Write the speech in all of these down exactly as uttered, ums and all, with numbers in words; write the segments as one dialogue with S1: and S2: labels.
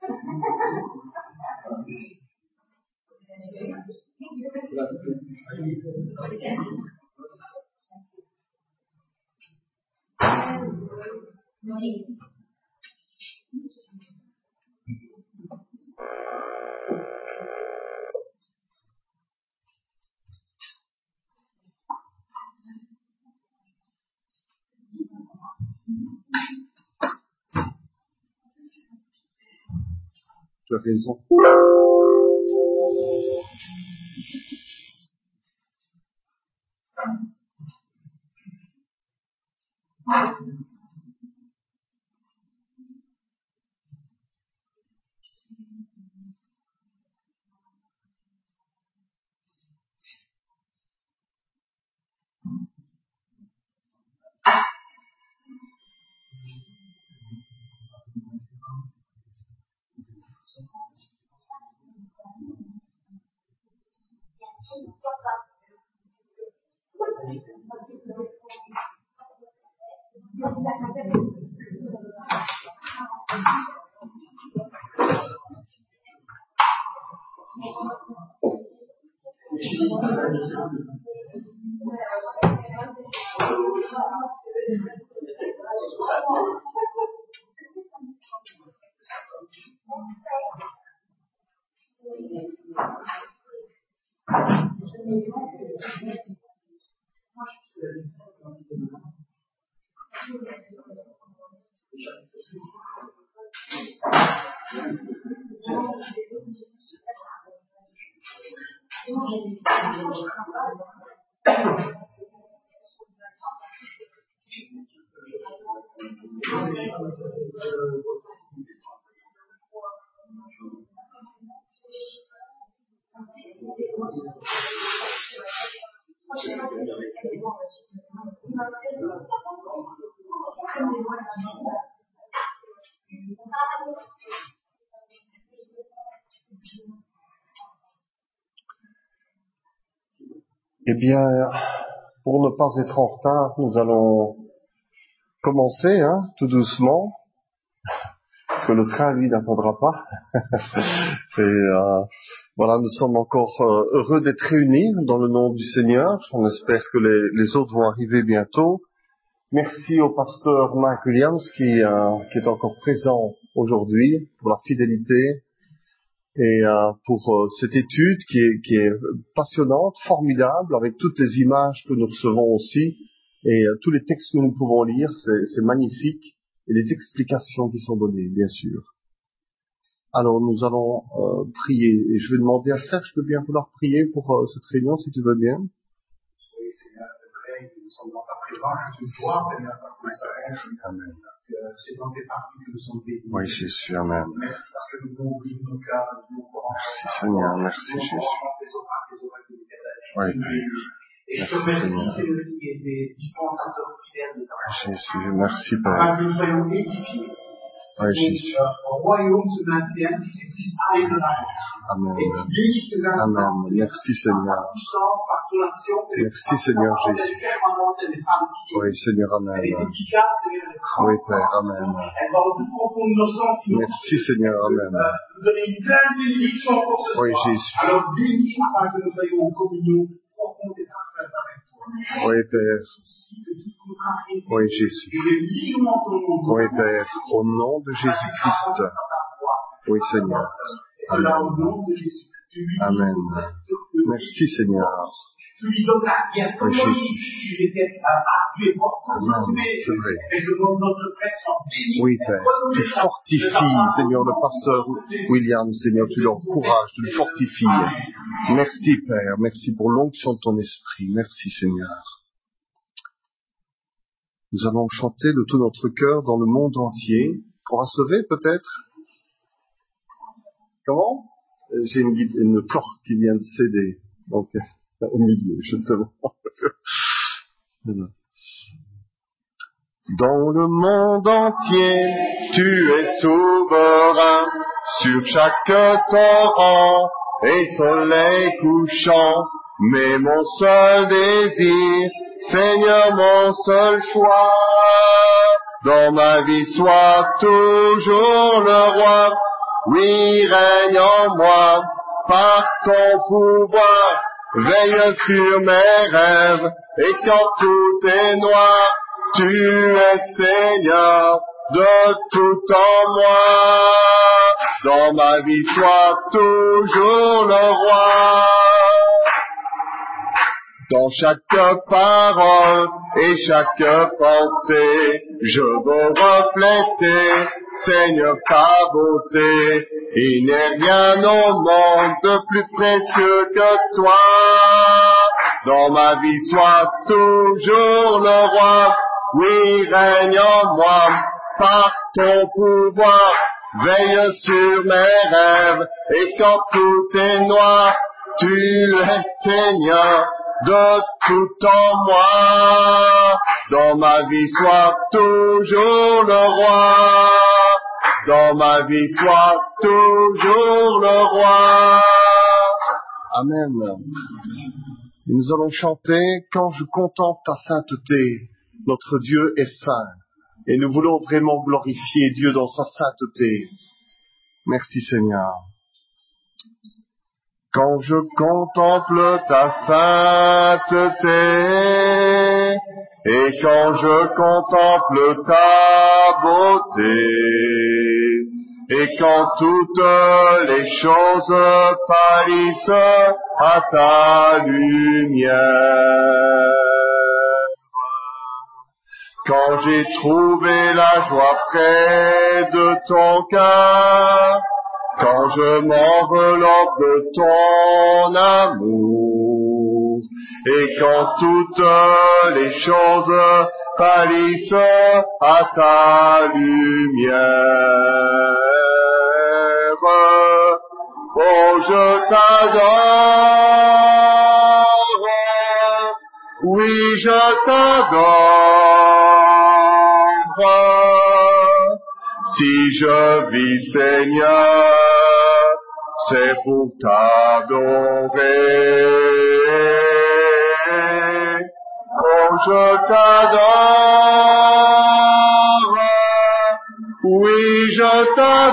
S1: Tu as raison. Eh bien, pour ne pas être en retard, nous allons commencer, hein, tout doucement, parce que le train, lui, n'attendra pas. Et euh, voilà, nous sommes encore euh, heureux d'être réunis dans le nom du Seigneur. On espère que les, les autres vont arriver bientôt. Merci au pasteur Mike Williams qui, euh, qui est encore présent aujourd'hui pour la fidélité. Et euh, pour euh, cette étude qui est, qui est passionnante, formidable, avec toutes les images que nous recevons aussi, et euh, tous les textes que nous pouvons lire, c'est, c'est magnifique, et les explications qui sont données, bien sûr. Alors nous allons euh, prier, et je vais demander à Serge de bien vouloir prier pour euh, cette réunion, si tu veux bien.
S2: Oui, Seigneur, c'est vrai que nous sommes dans ta présence, c'est une joie, Seigneur, parce que nous savons
S1: Amen.
S2: que c'est dans tes parties que nous sommes bénis.
S1: Oui, Jésus, Amen.
S2: Merci parce que nous pouvons ouvrir nos cœurs, nous pouvons
S1: Merci Seigneur, merci Jésus. Oui,
S2: et je te remercie, Seigneur, qui est des dispensateurs fidèles de ta parole.
S1: Jésus, merci Père.
S2: Afin que nous soyons édifiés.
S1: Oui, Jésus.
S2: Le royaume se maintienne, qu'il puisse aller de l'avant.
S1: Amen.
S2: Et qu'il guérisse les instants.
S1: Amen. Merci Seigneur.
S2: Par puissance, par ton action, c'est
S1: Merci Seigneur Jésus. Oui, Seigneur, Amen.
S2: Elle est efficace, Seigneur.
S1: Oui, Père, Amen.
S2: Elle va au plus profond de nos sentiments.
S1: Merci Seigneur, Amen.
S2: Euh, nous donner une pleine bénédiction pour ce
S1: Oui,
S2: soir.
S1: Jésus.
S2: Alors bénis afin que nous soyons en communion profonde et parfaite avec toi.
S1: Oui, Père. Oui, Jésus. Oui, Père. Au nom de Jésus-Christ. Oui, Seigneur. Amen. Amen. Merci, Seigneur.
S2: Tu lui donnes la pièce.
S1: Oui, Jésus.
S2: Tu étais appuyé pour
S1: Amen. C'est vrai.
S2: Et je demande notre prêtre soit béni.
S1: Oui, Père. Tu fortifies, Seigneur, le pasteur William, Seigneur. Tu l'encourages, tu le fortifies. Merci, Père. Merci pour l'onction de ton esprit. Merci, Seigneur. Nous allons chanter de tout notre cœur dans le monde entier. On va se lever, peut-être? Comment? J'ai une, guide, une corde qui vient de céder. Donc, au milieu, justement. Dans le monde entier, tu es souverain sur chaque torrent et soleil couchant. Mais mon seul désir, Seigneur, mon seul choix, dans ma vie soit toujours le roi. Oui, règne en moi, par ton pouvoir, veille sur mes rêves, et quand tout est noir, tu es Seigneur de tout en moi. Dans ma vie, sois toujours le roi. Dans chaque parole et chaque pensée, je veux refléter, Seigneur, ta beauté. Il n'est rien au monde de plus précieux que toi. Dans ma vie, sois toujours le roi. Oui, règne en moi, par ton pouvoir. Veille sur mes rêves, et quand tout est noir, tu es Seigneur de tout en moi. Dans ma vie, sois toujours le roi. Dans ma vie, sois toujours le roi. Amen. Et nous allons chanter « Quand je contemple ta sainteté, notre Dieu est saint ». Et nous voulons vraiment glorifier Dieu dans sa sainteté. Merci Seigneur. Quand je contemple ta sainteté, et quand je contemple ta beauté, et quand toutes les choses pâlissent à ta lumière, quand j'ai trouvé la joie près de ton cœur, quand je m'enveloppe de ton amour, et quand toutes les choses pâlissent à ta lumière, oh je t'adore, oui je t'adore. Si je vis, Seigneur, c'est pour t'adorer. Oh, je t'adore. Oui, je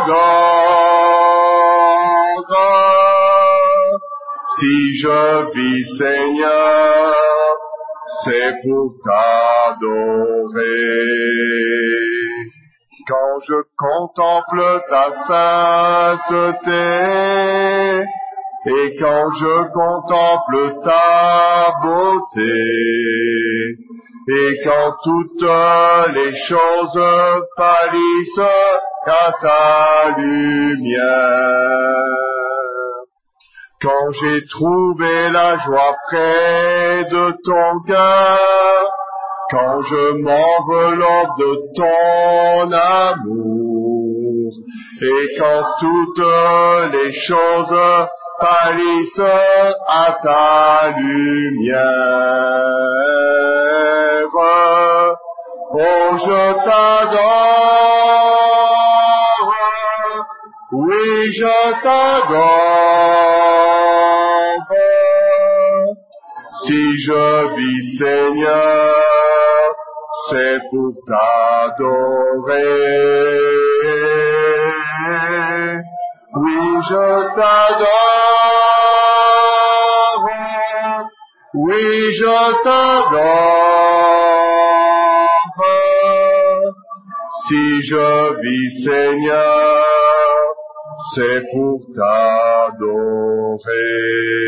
S1: t'adore. Si je vis, Seigneur, c'est pour t'adorer. Quand je contemple ta sainteté, et quand je contemple ta beauté, et quand toutes les choses pâlissent à ta lumière, quand j'ai trouvé la joie près de ton cœur, quand je m'enveloppe de ton amour, et quand toutes les choses pâlissent à ta lumière, oh je t'adore, oui je t'adore. Si je vis, Seigneur, c'est pour t'adorer. Oui, je t'adore. Oui, je t'adore. Si je vis, Seigneur, c'est pour t'adorer.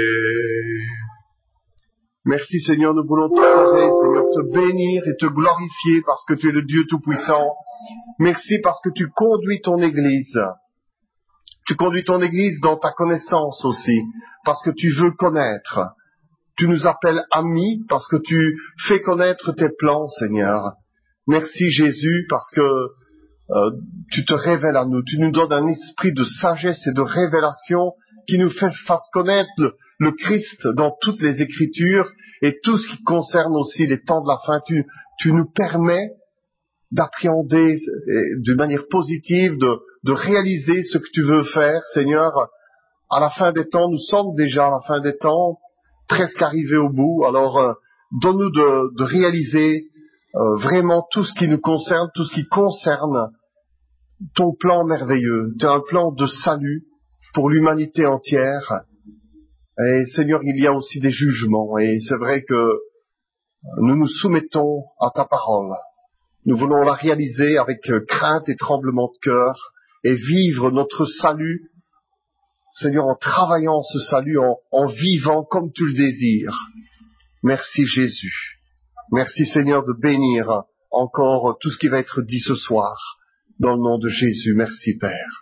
S1: Merci Seigneur, nous voulons t'adorer, Seigneur, te bénir et te glorifier parce que tu es le Dieu Tout-Puissant. Merci parce que tu conduis ton Église. Tu conduis ton Église dans ta connaissance aussi, parce que tu veux connaître. Tu nous appelles amis parce que tu fais connaître tes plans, Seigneur. Merci Jésus parce que euh, tu te révèles à nous. Tu nous donnes un esprit de sagesse et de révélation qui nous fasse connaître le, le Christ dans toutes les Écritures et tout ce qui concerne aussi les temps de la fin. Tu, tu nous permets d'appréhender d'une manière positive, de, de réaliser ce que tu veux faire, Seigneur. À la fin des temps, nous sommes déjà à la fin des temps, presque arrivés au bout. Alors, euh, donne-nous de, de réaliser euh, vraiment tout ce qui nous concerne, tout ce qui concerne ton plan merveilleux. Tu as un plan de salut pour l'humanité entière. Et Seigneur, il y a aussi des jugements. Et c'est vrai que nous nous soumettons à ta parole. Nous voulons la réaliser avec crainte et tremblement de cœur et vivre notre salut, Seigneur, en travaillant ce salut, en, en vivant comme tu le désires. Merci Jésus. Merci Seigneur de bénir encore tout ce qui va être dit ce soir. Dans le nom de Jésus, merci Père.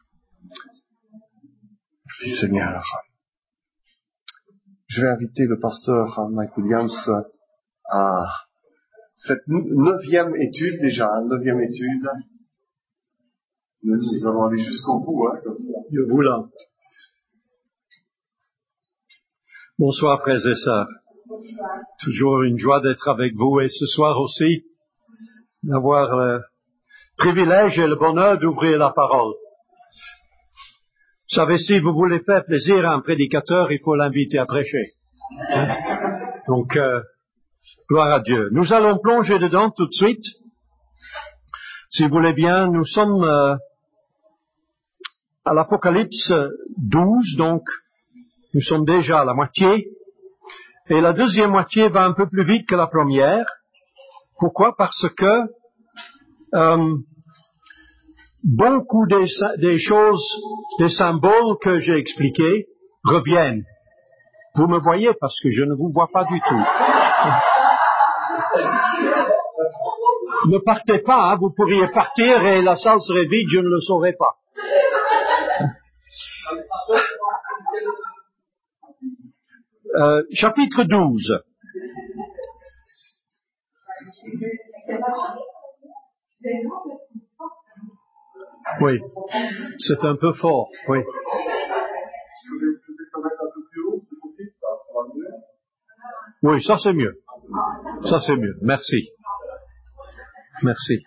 S1: Merci Seigneur. Je vais inviter le pasteur Mike Williams à cette neuvième étude, déjà, hein, neuvième étude. Nous, nous allons aller jusqu'au bout, hein, comme ça.
S3: Dieu voulant. Bonsoir, frères et sœurs. Bonsoir. Toujours une joie d'être avec vous et ce soir aussi, d'avoir le privilège et le bonheur d'ouvrir la parole. Vous savez, si vous voulez faire plaisir à un prédicateur, il faut l'inviter à prêcher. Hein? Donc, euh, gloire à Dieu. Nous allons plonger dedans tout de suite. Si vous voulez bien, nous sommes euh, à l'Apocalypse douze, donc nous sommes déjà à la moitié. Et la deuxième moitié va un peu plus vite que la première. Pourquoi? Parce que euh, beaucoup des, des choses, des symboles que j'ai expliqués reviennent. Vous me voyez parce que je ne vous vois pas du tout. Ne partez pas, hein, vous pourriez partir et la salle serait vide, je ne le saurais pas. Euh, chapitre douze. Oui, c'est un peu fort, oui. Oui, ça c'est mieux. Ça c'est mieux, merci. Merci.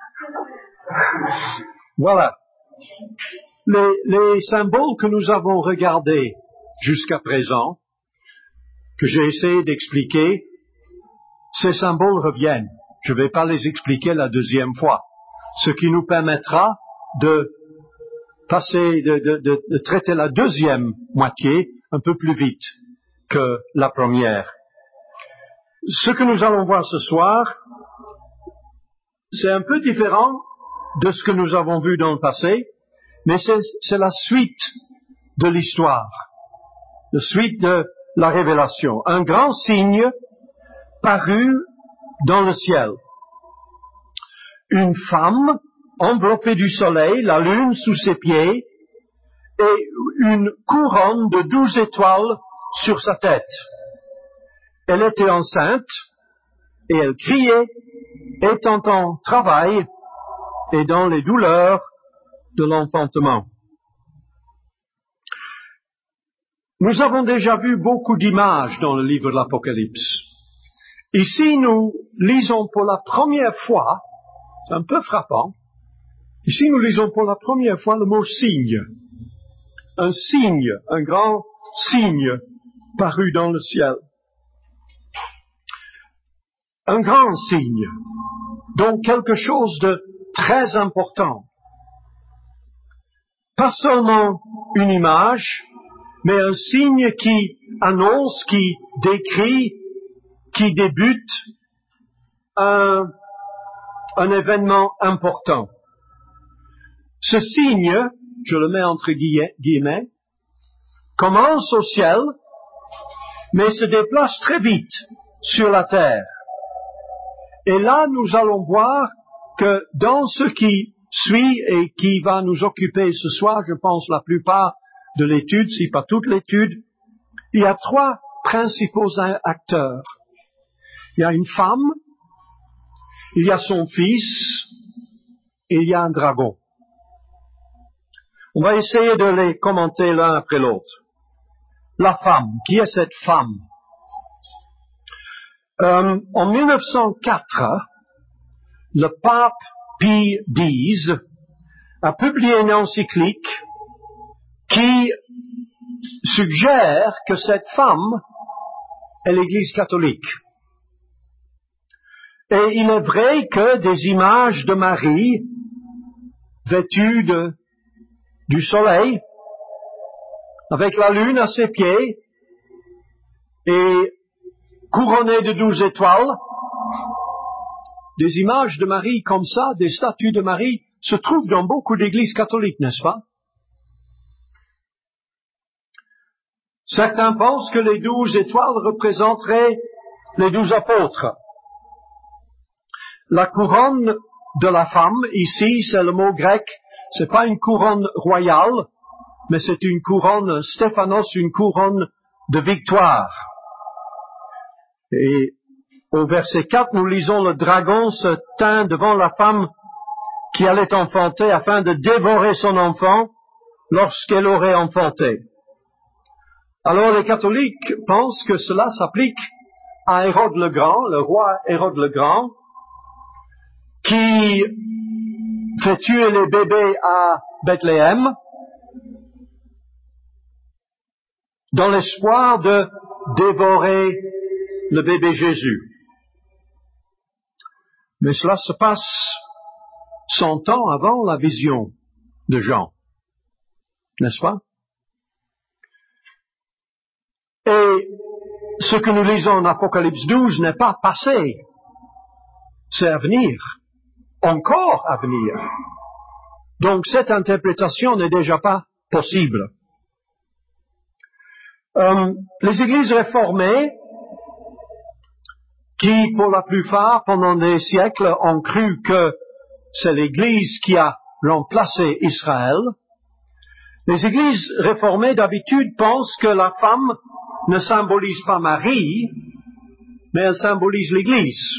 S3: Voilà. Les, les symboles que nous avons regardés jusqu'à présent, que j'ai essayé d'expliquer, ces symboles reviennent. Je ne vais pas les expliquer la deuxième fois. Ce qui nous permettra de passer, de, de, de, de traiter la deuxième moitié un peu plus vite que la première. Ce que nous allons voir ce soir, c'est un peu différent de ce que nous avons vu dans le passé, mais c'est, c'est la suite de l'histoire, la suite de la révélation. Un grand signe parut dans le ciel. Une femme enveloppée du soleil, la lune sous ses pieds, et une couronne de douze étoiles sur sa tête. Elle était enceinte, et elle criait, étant en travail et dans les douleurs de l'enfantement. Nous avons déjà vu beaucoup d'images dans le livre de l'Apocalypse. Ici, nous lisons pour la première fois, c'est un peu frappant, ici nous lisons pour la première fois le mot signe. Un signe, un grand signe paru dans le ciel. Un grand signe, donc quelque chose de très important. Pas seulement une image, mais un signe qui annonce, qui décrit, qui débute un, un événement important. Ce signe, je le mets entre guillemets, commence au ciel, mais se déplace très vite sur la terre. Et là, nous allons voir que dans ce qui suit et qui va nous occuper ce soir, je pense la plupart de l'étude, si pas toute l'étude, il y a trois principaux acteurs. Il y a une femme, il y a son fils, et il y a un dragon. On va essayer de les commenter l'un après l'autre. La femme, qui est cette femme? Euh, en mille neuf cent quatre, le pape Pie X a publié une encyclique qui suggère que cette femme est l'Église catholique. Et il est vrai que des images de Marie vêtu de, du soleil, avec la lune à ses pieds, et couronné de douze étoiles. Des images de Marie comme ça, des statues de Marie, se trouvent dans beaucoup d'églises catholiques, n'est-ce pas? Certains pensent que les douze étoiles représenteraient les douze apôtres. La couronne de la femme, ici, c'est le mot grec, c'est pas une couronne royale, mais c'est une couronne stéphanos, une couronne de victoire. Et au verset quatre, nous lisons le dragon se tint devant la femme qui allait enfanter afin de dévorer son enfant lorsqu'elle aurait enfanté. Alors les catholiques pensent que cela s'applique à Hérode le Grand, le roi Hérode le Grand, qui fait tuer les bébés à Bethléem dans l'espoir de dévorer le bébé Jésus. Mais cela se passe cent ans avant la vision de Jean, n'est-ce pas? Et ce que nous lisons en Apocalypse douze n'est pas passé, c'est à venir, encore à venir. Donc cette interprétation n'est déjà pas possible. Euh, les églises réformées, qui pour la plupart pendant des siècles ont cru que c'est l'Église qui a remplacé Israël, les églises réformées d'habitude pensent que la femme ne symbolise pas Marie, mais elle symbolise l'Église.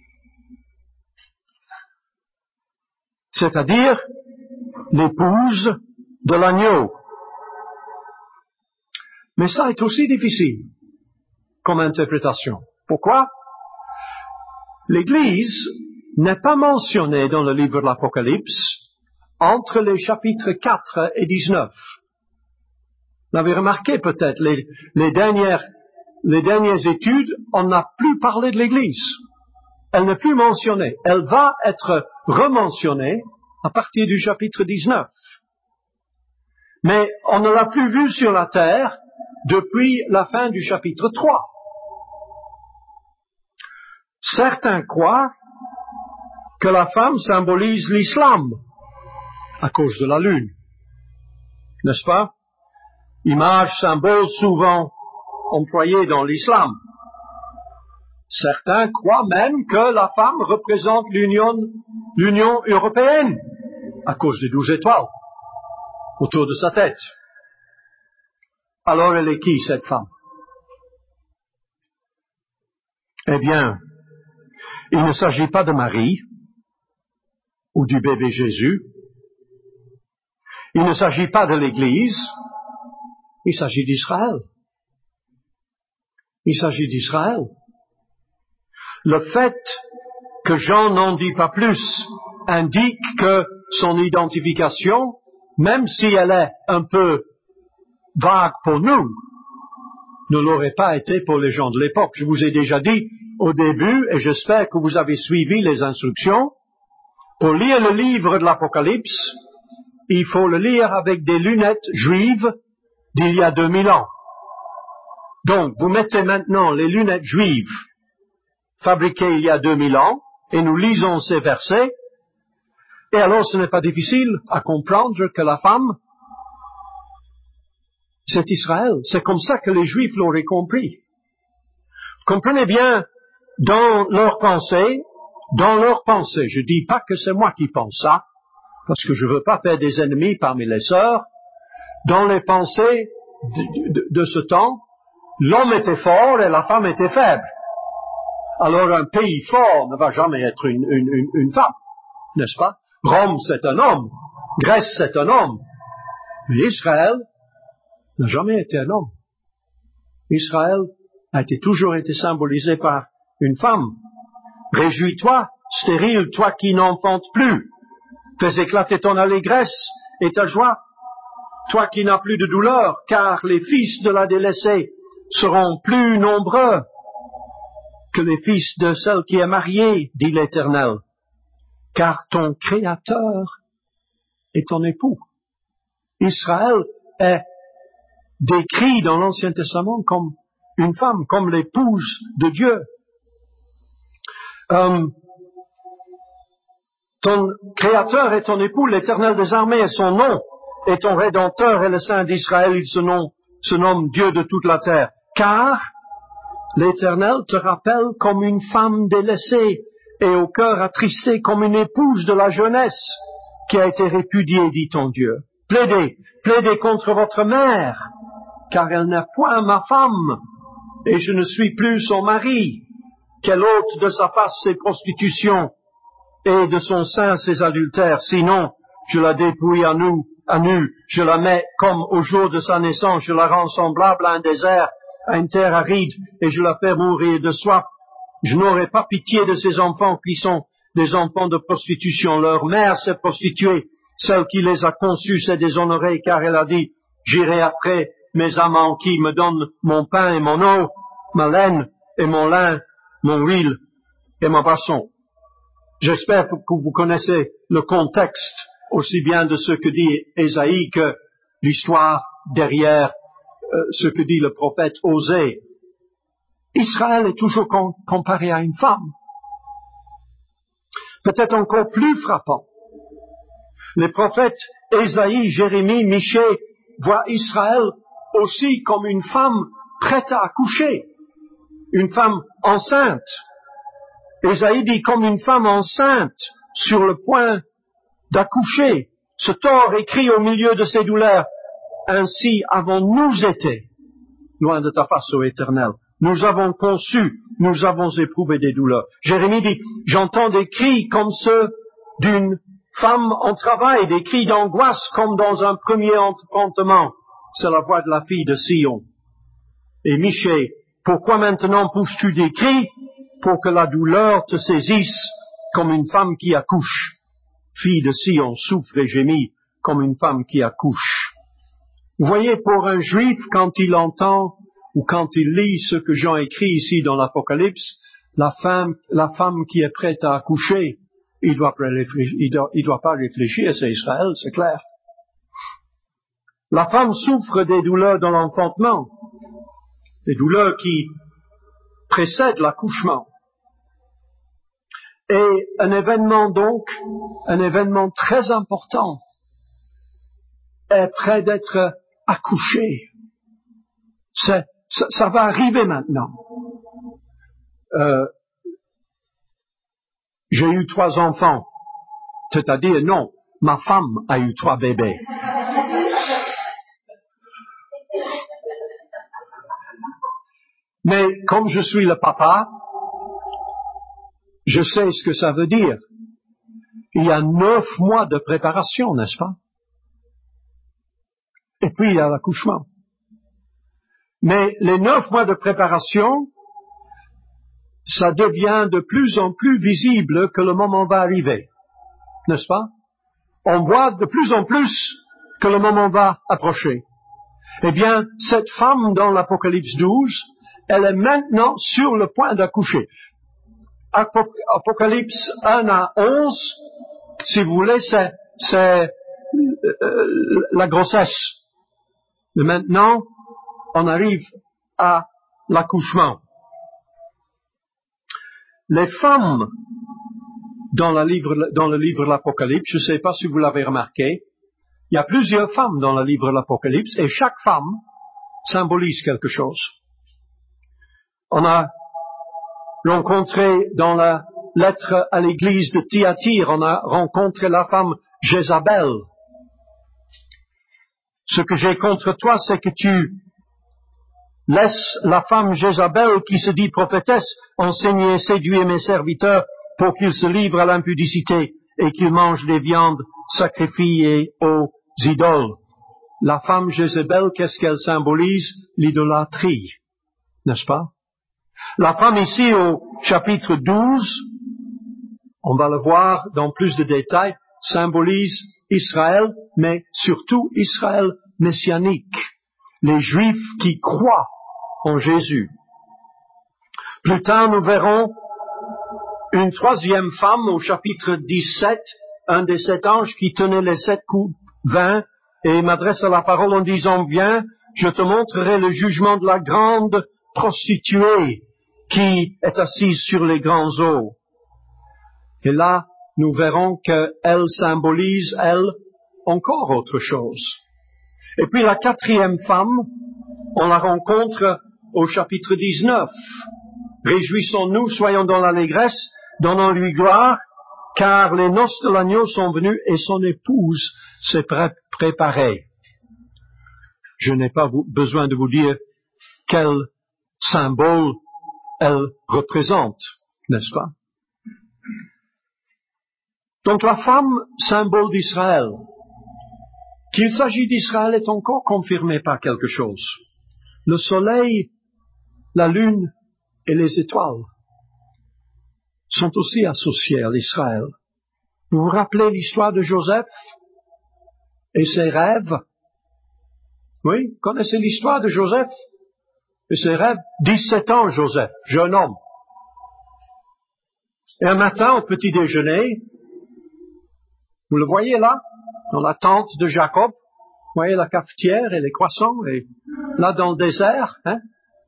S3: C'est-à-dire l'épouse de l'agneau. Mais ça est aussi difficile comme interprétation. Pourquoi? L'Église n'est pas mentionnée dans le livre de l'Apocalypse entre les chapitres quatre et dix-neuf. Vous avez remarqué peut-être, les, les, dernières, les dernières études, on n'a plus parlé de l'Église. Elle n'est plus mentionnée. Elle va être rementionnée à partir du chapitre dix-neuf. Mais on ne l'a plus vue sur la terre depuis la fin du chapitre trois. Certains croient que la femme symbolise l'islam à cause de la lune, n'est-ce pas? Image, symbole souvent employée dans l'islam. Certains croient même que la femme représente l'Union, l'Union européenne à cause des douze étoiles autour de sa tête. Alors elle est qui, cette femme? Eh bien, il ne s'agit pas de Marie ou du bébé Jésus. Il ne s'agit pas de l'Église. Il s'agit d'Israël. Il s'agit d'Israël. Le fait que Jean n'en dit pas plus indique que son identification, même si elle est un peu vague pour nous, ne l'aurait pas été pour les gens de l'époque. Je vous ai déjà dit au début, et j'espère que vous avez suivi les instructions, pour lire le livre de l'Apocalypse, il faut le lire avec des lunettes juives d'il y a deux mille ans. Donc, vous mettez maintenant les lunettes juives fabriquées il y a deux mille ans, et nous lisons ces versets, et alors ce n'est pas difficile à comprendre que la femme, c'est Israël. C'est comme ça que les Juifs l'auraient compris. Comprenez bien, dans leur pensée, dans leur pensée, je dis pas que c'est moi qui pense ça, parce que je veux pas faire des ennemis parmi les sœurs, dans les pensées de, de, de ce temps, l'homme était fort et la femme était faible. Alors un pays fort ne va jamais être une, une, une, une femme, n'est-ce pas? Rome, c'est un homme. Grèce, c'est un homme. Mais Israël n'a jamais été un homme. Israël a été, toujours été symbolisé par une femme. Réjouis-toi, stérile, toi qui n'enfantes plus. Fais éclater ton allégresse et ta joie, toi qui n'as plus de douleur, car les fils de la délaissée seront plus nombreux que les fils de celle qui est mariée, dit l'Éternel, car ton Créateur est ton époux. Israël est décrit dans l'Ancien Testament comme une femme, comme l'épouse de Dieu. Euh, ton Créateur est ton époux, l'Éternel des armées est son nom, et ton Rédempteur est le Saint d'Israël, il se nomme, se nomme Dieu de toute la terre. Car l'Éternel te rappelle comme une femme délaissée et au cœur attristé comme une épouse de la jeunesse qui a été répudiée, dit ton Dieu. Plaidez, plaidez contre votre mère, car elle n'est point ma femme, et je ne suis plus son mari, qu'elle ôte de sa face ses prostitutions, et de son sein ses adultères, sinon je la dépouille à nu, à nu, je la mets comme au jour de sa naissance, je la rends semblable à un désert, à une terre aride, et je la fais mourir de soif. Je n'aurai pas pitié de ces enfants qui sont des enfants de prostitution. Leur mère s'est prostituée, celle qui les a conçus s'est déshonorée, car elle a dit, j'irai après mes amants qui me donnent mon pain et mon eau, ma laine et mon lin, mon huile et ma boisson. J'espère que vous connaissez le contexte aussi bien de ce que dit Ésaïe que l'histoire derrière euh, ce que dit le prophète Osée. Israël est toujours com- comparé à une femme. Peut-être encore plus frappant. Les prophètes Ésaïe, Jérémie, Michée voient Israël aussi comme une femme prête à accoucher, une femme enceinte. Ésaïe dit comme une femme enceinte sur le point d'accoucher. Ce tort écrit au milieu de ses douleurs. Ainsi avons-nous été, loin de ta face, ô Éternel. Nous avons conçu, nous avons éprouvé des douleurs. Jérémie dit, j'entends des cris comme ceux d'une femme en travail, des cris d'angoisse comme dans un premier affrontement. C'est la voix de la fille de Sion. Et Michée, pourquoi maintenant pousses-tu des cris? Pour que la douleur te saisisse comme une femme qui accouche. Fille de Sion, souffre et gémit comme une femme qui accouche. Vous voyez, pour un juif, quand il entend ou quand il lit ce que Jean écrit ici dans l'Apocalypse, la femme, la femme qui est prête à accoucher, il doit, il doit, il doit pas réfléchir, c'est Israël, c'est clair. La femme souffre des douleurs dans l'enfantement, des douleurs qui précèdent l'accouchement. Et un événement donc, un événement très important, est près d'être accouché. C'est, ça, ça va arriver maintenant. Euh, j'ai eu trois enfants, c'est-à-dire non, ma femme a eu trois bébés. Mais comme je suis le papa, je sais ce que ça veut dire. Il y a neuf mois de préparation, n'est-ce pas? Et puis il y a l'accouchement. Mais les neuf mois de préparation, ça devient de plus en plus visible que le moment va arriver, n'est-ce pas? On voit de plus en plus que le moment va approcher. Eh bien, cette femme dans l'Apocalypse douze, elle est maintenant sur le point d'accoucher. Apocalypse un à onze, si vous voulez, c'est, c'est euh, la grossesse. Mais maintenant, on arrive à l'accouchement. Les femmes dans, la livre, dans le livre de l'Apocalypse, je ne sais pas si vous l'avez remarqué, il y a plusieurs femmes dans le livre de l'Apocalypse et chaque femme symbolise quelque chose. On a rencontré dans la lettre à l'église de Thyatire, on a rencontré la femme Jézabel. Ce que j'ai contre toi, c'est que tu laisses la femme Jézabel, qui se dit prophétesse, enseigner et séduire mes serviteurs pour qu'ils se livrent à l'impudicité et qu'ils mangent des viandes sacrifiées aux idoles. La femme Jézabel, qu'est-ce qu'elle symbolise? L'idolâtrie, n'est-ce pas? La femme ici au chapitre douze, on va le voir dans plus de détails, symbolise Israël, mais surtout Israël messianique, les Juifs qui croient en Jésus. Plus tard, nous verrons une troisième femme au chapitre dix-sept un des sept anges qui tenait les sept coups vins et m'adresse à la parole en disant, viens, je te montrerai le jugement de la grande prostituée qui est assise sur les grands eaux. Et là, nous verrons qu'elle symbolise, elle, encore autre chose. Et puis la quatrième femme, on la rencontre au chapitre dix-neuf. Réjouissons-nous, soyons dans l'allégresse, donnons-lui gloire, car les noces de l'agneau sont venues et son épouse s'est pré- préparée. Je n'ai pas vous, besoin de vous dire quel symbole elle représente, n'est-ce pas? Donc la femme, symbole d'Israël. Qu'il s'agit d'Israël est encore confirmé par quelque chose. Le soleil, la lune et les étoiles sont aussi associés à l'Israël. Vous vous rappelez l'histoire de Joseph et ses rêves? Oui, connaissez l'histoire de Joseph et ses rêves? dix-sept ans, Joseph, jeune homme. Et un matin, au petit déjeuner, vous le voyez là, dans la tente de Jacob, vous voyez la cafetière et les croissants, et là dans le désert, hein?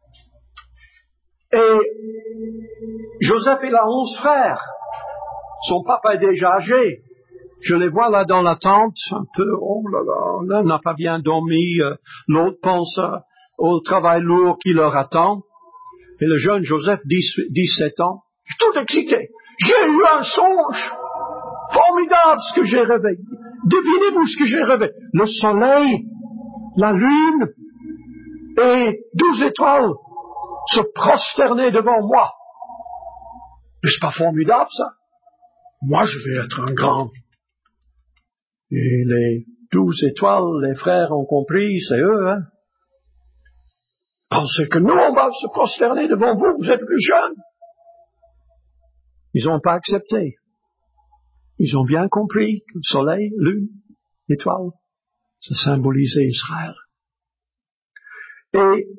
S3: Et Joseph, il a onze frères. Son papa est déjà âgé. Je les vois là dans la tente, un peu, oh là là, l'un n'a pas bien dormi, euh, l'autre pense euh, au travail lourd qui leur attend. Et le jeune Joseph, dix-sept ans, tout excité. J'ai eu un songe formidable ce que j'ai rêvé. Devinez-vous ce que j'ai rêvé? Le soleil, la lune et douze étoiles se prosterner devant moi. N'est-ce pas formidable, ça? Moi, je vais être un grand. Et les douze étoiles, les frères ont compris, c'est eux, hein? Pensez que nous, on va se prosterner devant vous, vous êtes plus jeunes. Ils n'ont pas accepté. Ils ont bien compris que le soleil, lune, étoile, ça symbolisait Israël. Et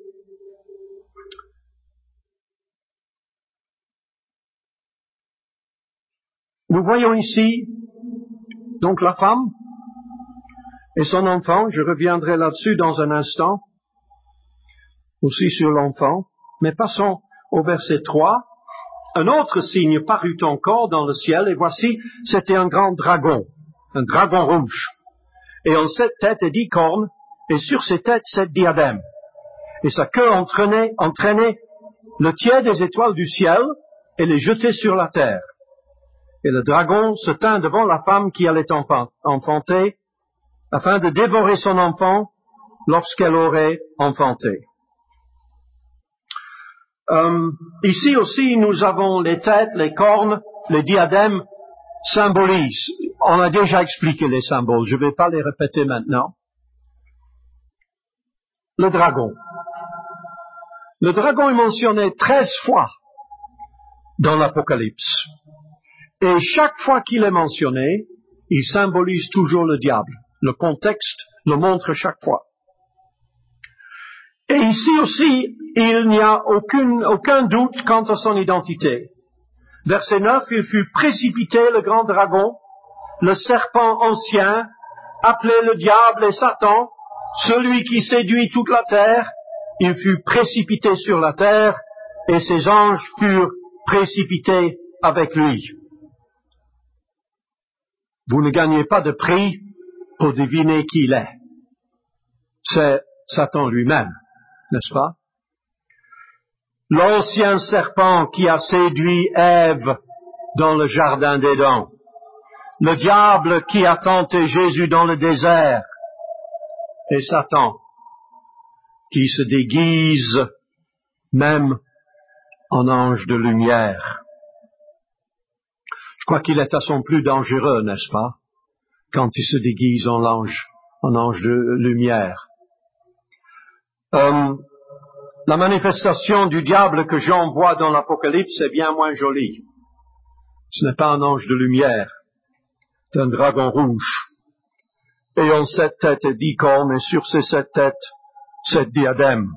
S3: nous voyons ici, donc la femme et son enfant, je reviendrai là-dessus dans un instant, aussi sur l'enfant, mais passons au verset trois. Un autre signe parut encore dans le ciel, et voici, c'était un grand dragon, un dragon rouge, et en sept têtes et dix cornes, et sur ses têtes sept diadèmes, et sa queue entraînait, entraînait le tiers des étoiles du ciel, et les jetait sur la terre. Et le dragon se tint devant la femme qui allait enfant, enfanter, afin de dévorer son enfant lorsqu'elle aurait enfanté. Euh, ici aussi, nous avons les têtes, les cornes, les diadèmes symbolisent. On a déjà expliqué les symboles, je ne vais pas les répéter maintenant. Le dragon. Le dragon est mentionné treize fois dans l'Apocalypse. Et chaque fois qu'il est mentionné, il symbolise toujours le diable. Le contexte le montre chaque fois. Et ici aussi, il n'y a aucune, aucun doute quant à son identité. Verset neuf, il fut précipité, le grand dragon, le serpent ancien, appelé le diable et Satan, celui qui séduit toute la terre, il fut précipité sur la terre, et ses anges furent précipités avec lui. Vous ne gagnez pas de prix pour deviner qui il est. C'est Satan lui-même, n'est-ce pas? L'ancien serpent qui a séduit Ève dans le jardin d'Éden. Le diable qui a tenté Jésus dans le désert. Et Satan qui se déguise même en ange de lumière. Je crois qu'il est à son plus dangereux, n'est-ce pas, quand il se déguise en ange, en ange de lumière. Euh, la manifestation du diable que Jean voit dans l'Apocalypse est bien moins jolie. Ce n'est pas un ange de lumière, c'est un dragon rouge. Ayant sept têtes et dix cornes, et sur ces sept têtes, sept diadèmes.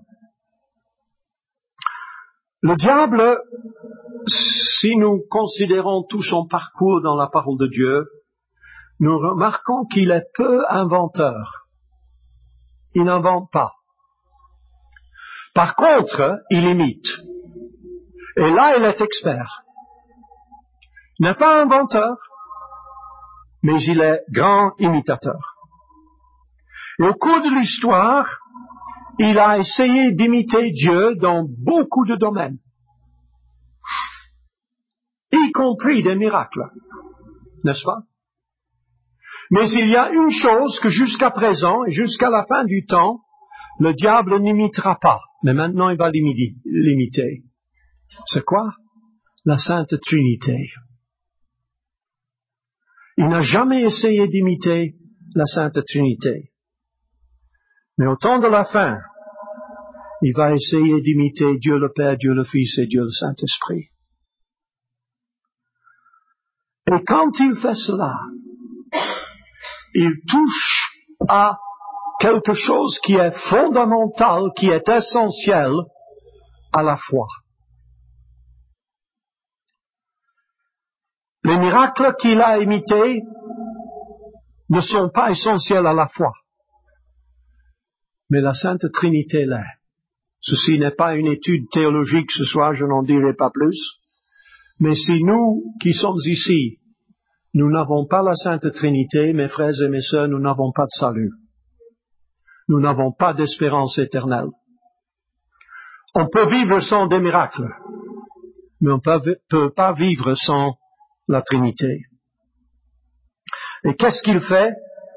S3: Le diable, si nous considérons tout son parcours dans la parole de Dieu, nous remarquons qu'il est peu inventeur. Il n'invente pas. Par contre, il imite. Et là, il est expert. Il n'est pas inventeur, mais il est grand imitateur. Et au cours de l'histoire, il a essayé d'imiter Dieu dans beaucoup de domaines, y compris des miracles, n'est-ce pas? Mais il y a une chose que jusqu'à présent et jusqu'à la fin du temps, le diable n'imitera pas, mais maintenant il va l'imiter. C'est quoi? La Sainte Trinité. Il n'a jamais essayé d'imiter la Sainte Trinité. Mais au temps de la fin, il va essayer d'imiter Dieu le Père, Dieu le Fils et Dieu le Saint-Esprit. Et quand il fait cela, il touche à quelque chose qui est fondamental, qui est essentiel à la foi. Les miracles qu'il a imités ne sont pas essentiels à la foi, mais la Sainte Trinité l'est. Ceci n'est pas une étude théologique ce soir, je n'en dirai pas plus, mais si nous qui sommes ici, nous n'avons pas la Sainte Trinité, mes frères et mes sœurs, nous n'avons pas de salut. Nous n'avons pas d'espérance éternelle. On peut vivre sans des miracles, mais on ne peut pas vivre sans la Trinité. Et qu'est-ce qu'il fait?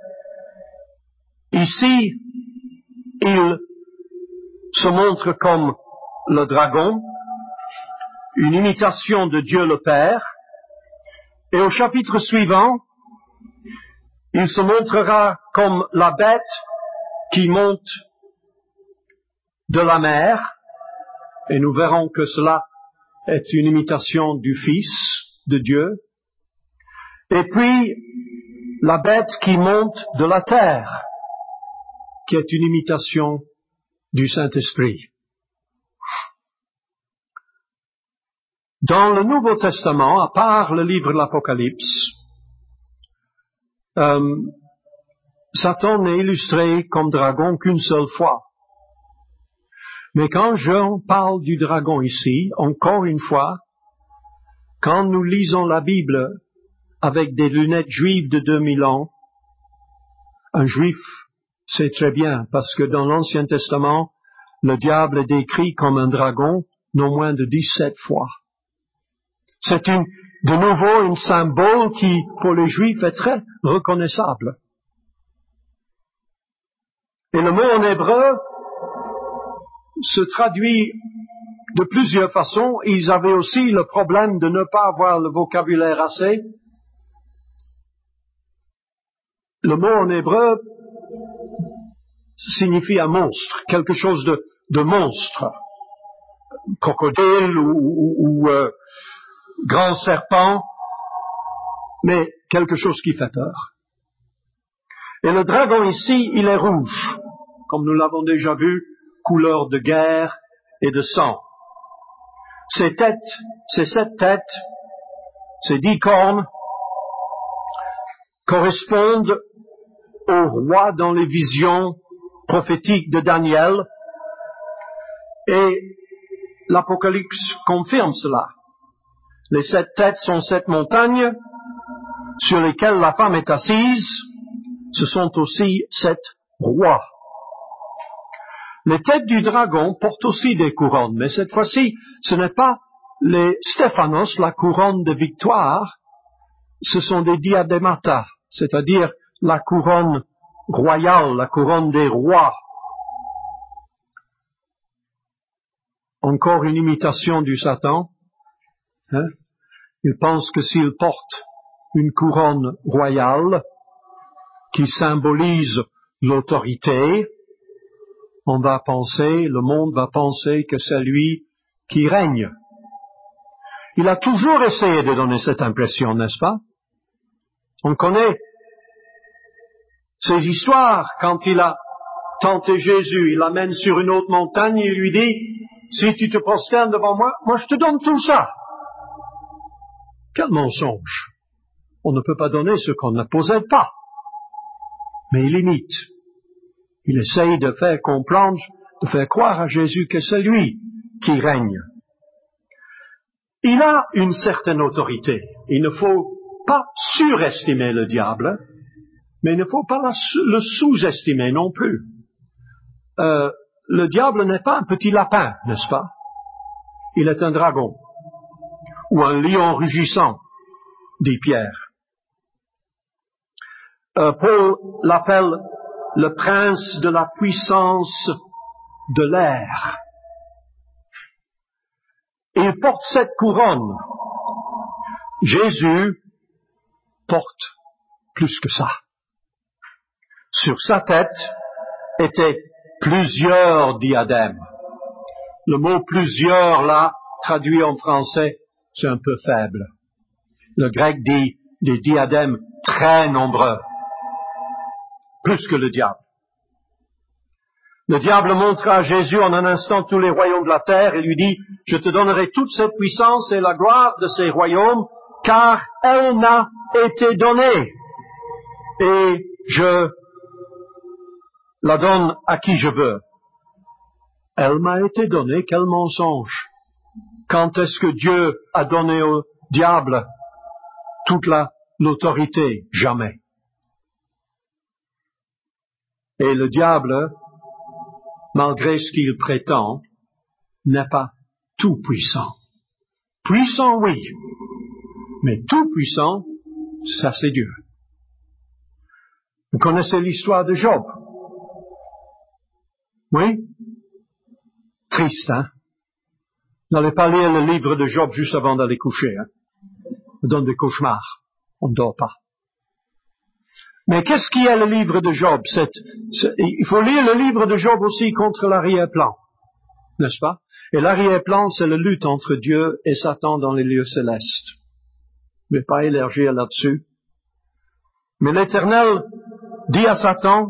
S3: Ici, il se montre comme le dragon, une imitation de Dieu le Père, et au chapitre suivant, il se montrera comme la bête qui monte de la mer, et nous verrons que cela est une imitation du Fils de Dieu, et puis la bête qui monte de la terre, qui est une imitation du Saint-Esprit. Dans le Nouveau Testament, à part le livre de l'Apocalypse, euh, Satan n'est illustré comme dragon qu'une seule fois. Mais quand Jean parle du dragon ici, encore une fois, quand nous lisons la Bible avec des lunettes juives de deux mille ans, un juif sait très bien, parce que dans l'Ancien Testament, le diable est décrit comme un dragon non moins de dix-sept fois. C'est une, de nouveau un symbole qui, pour les Juifs, est très reconnaissable. Et le mot en hébreu se traduit de plusieurs façons. Ils avaient aussi le problème de ne pas avoir le vocabulaire assez. Le mot en hébreu signifie un monstre, quelque chose de, de monstre. Crocodile ou, ou, ou euh, grand serpent, mais quelque chose qui fait peur. Et le dragon ici, il est rouge, comme nous l'avons déjà vu, couleur de guerre et de sang. Ses têtes, ces sept têtes, ces dix cornes, correspondent au roi dans les visions prophétiques de Daniel, et l'Apocalypse confirme cela. Les sept têtes sont sept montagnes sur lesquelles la femme est assise. Ce sont aussi sept rois. Les têtes du dragon portent aussi des couronnes, mais cette fois-ci, ce n'est pas les Stéphanos, la couronne de victoire, ce sont des diademata, c'est-à-dire la couronne royale, la couronne des rois. Encore une imitation du Satan. Hein? Il pense que s'il porte une couronne royale qui symbolise l'autorité, on va penser, le monde va penser que c'est lui qui règne. Il a toujours essayé de donner cette impression, n'est-ce pas? On connaît ces histoires quand il a tenté Jésus, il l'amène sur une haute montagne et il lui dit, si tu te prosternes devant moi, moi je te donne tout ça. Quel mensonge! On ne peut pas donner ce qu'on ne possède pas. Mais il imite. Il essaye de faire comprendre, de faire croire à Jésus que c'est lui qui règne. Il a une certaine autorité. Il ne faut pas surestimer le diable, mais il ne faut pas la, le sous-estimer non plus. Euh, le diable n'est pas un petit lapin, n'est-ce pas? Il est un dragon, ou un lion rugissant, dit Pierre. Euh, Paul l'appelle le prince de la puissance de l'air. Il porte cette couronne. Jésus porte plus que ça. Sur sa tête étaient plusieurs diadèmes. Le mot plusieurs, là, traduit en français, c'est un peu faible. Le grec dit des diadèmes très nombreux. Plus que le diable. Le diable montre à Jésus en un instant tous les royaumes de la terre et lui dit, je te donnerai toute cette puissance et la gloire de ces royaumes, car elle m'a été donnée. Et je la donne à qui je veux. Elle m'a été donnée, quel mensonge. Quand est-ce que Dieu a donné au diable toute la, l'autorité? Jamais. Et le diable, malgré ce qu'il prétend, n'est pas tout puissant. Puissant, oui, mais tout puissant, ça c'est Dieu. Vous connaissez l'histoire de Job? Oui? Triste, hein? N'allez pas lire le livre de Job juste avant d'aller coucher, hein? On donne des cauchemars. On ne dort pas. Mais qu'est-ce qui est le livre de Job? C'est, c'est, il faut lire le livre de Job aussi contre l'arrière-plan, n'est-ce pas? Et l'arrière-plan, c'est la lutte entre Dieu et Satan dans les lieux célestes. Je ne vais pas élargir là-dessus. Mais l'Éternel dit à Satan,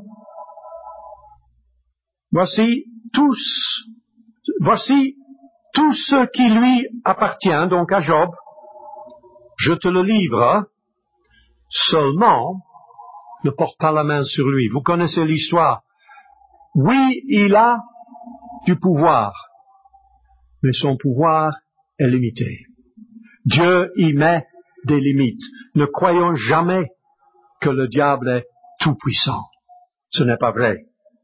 S3: voici tous, voici tout ce qui lui appartient, donc à Job, je te le livre, seulement ne porte pas la main sur lui. Vous connaissez l'histoire. Oui, il a du pouvoir, mais son pouvoir est limité. Dieu y met des limites. Ne croyons jamais que le diable est tout puissant. Ce n'est pas vrai.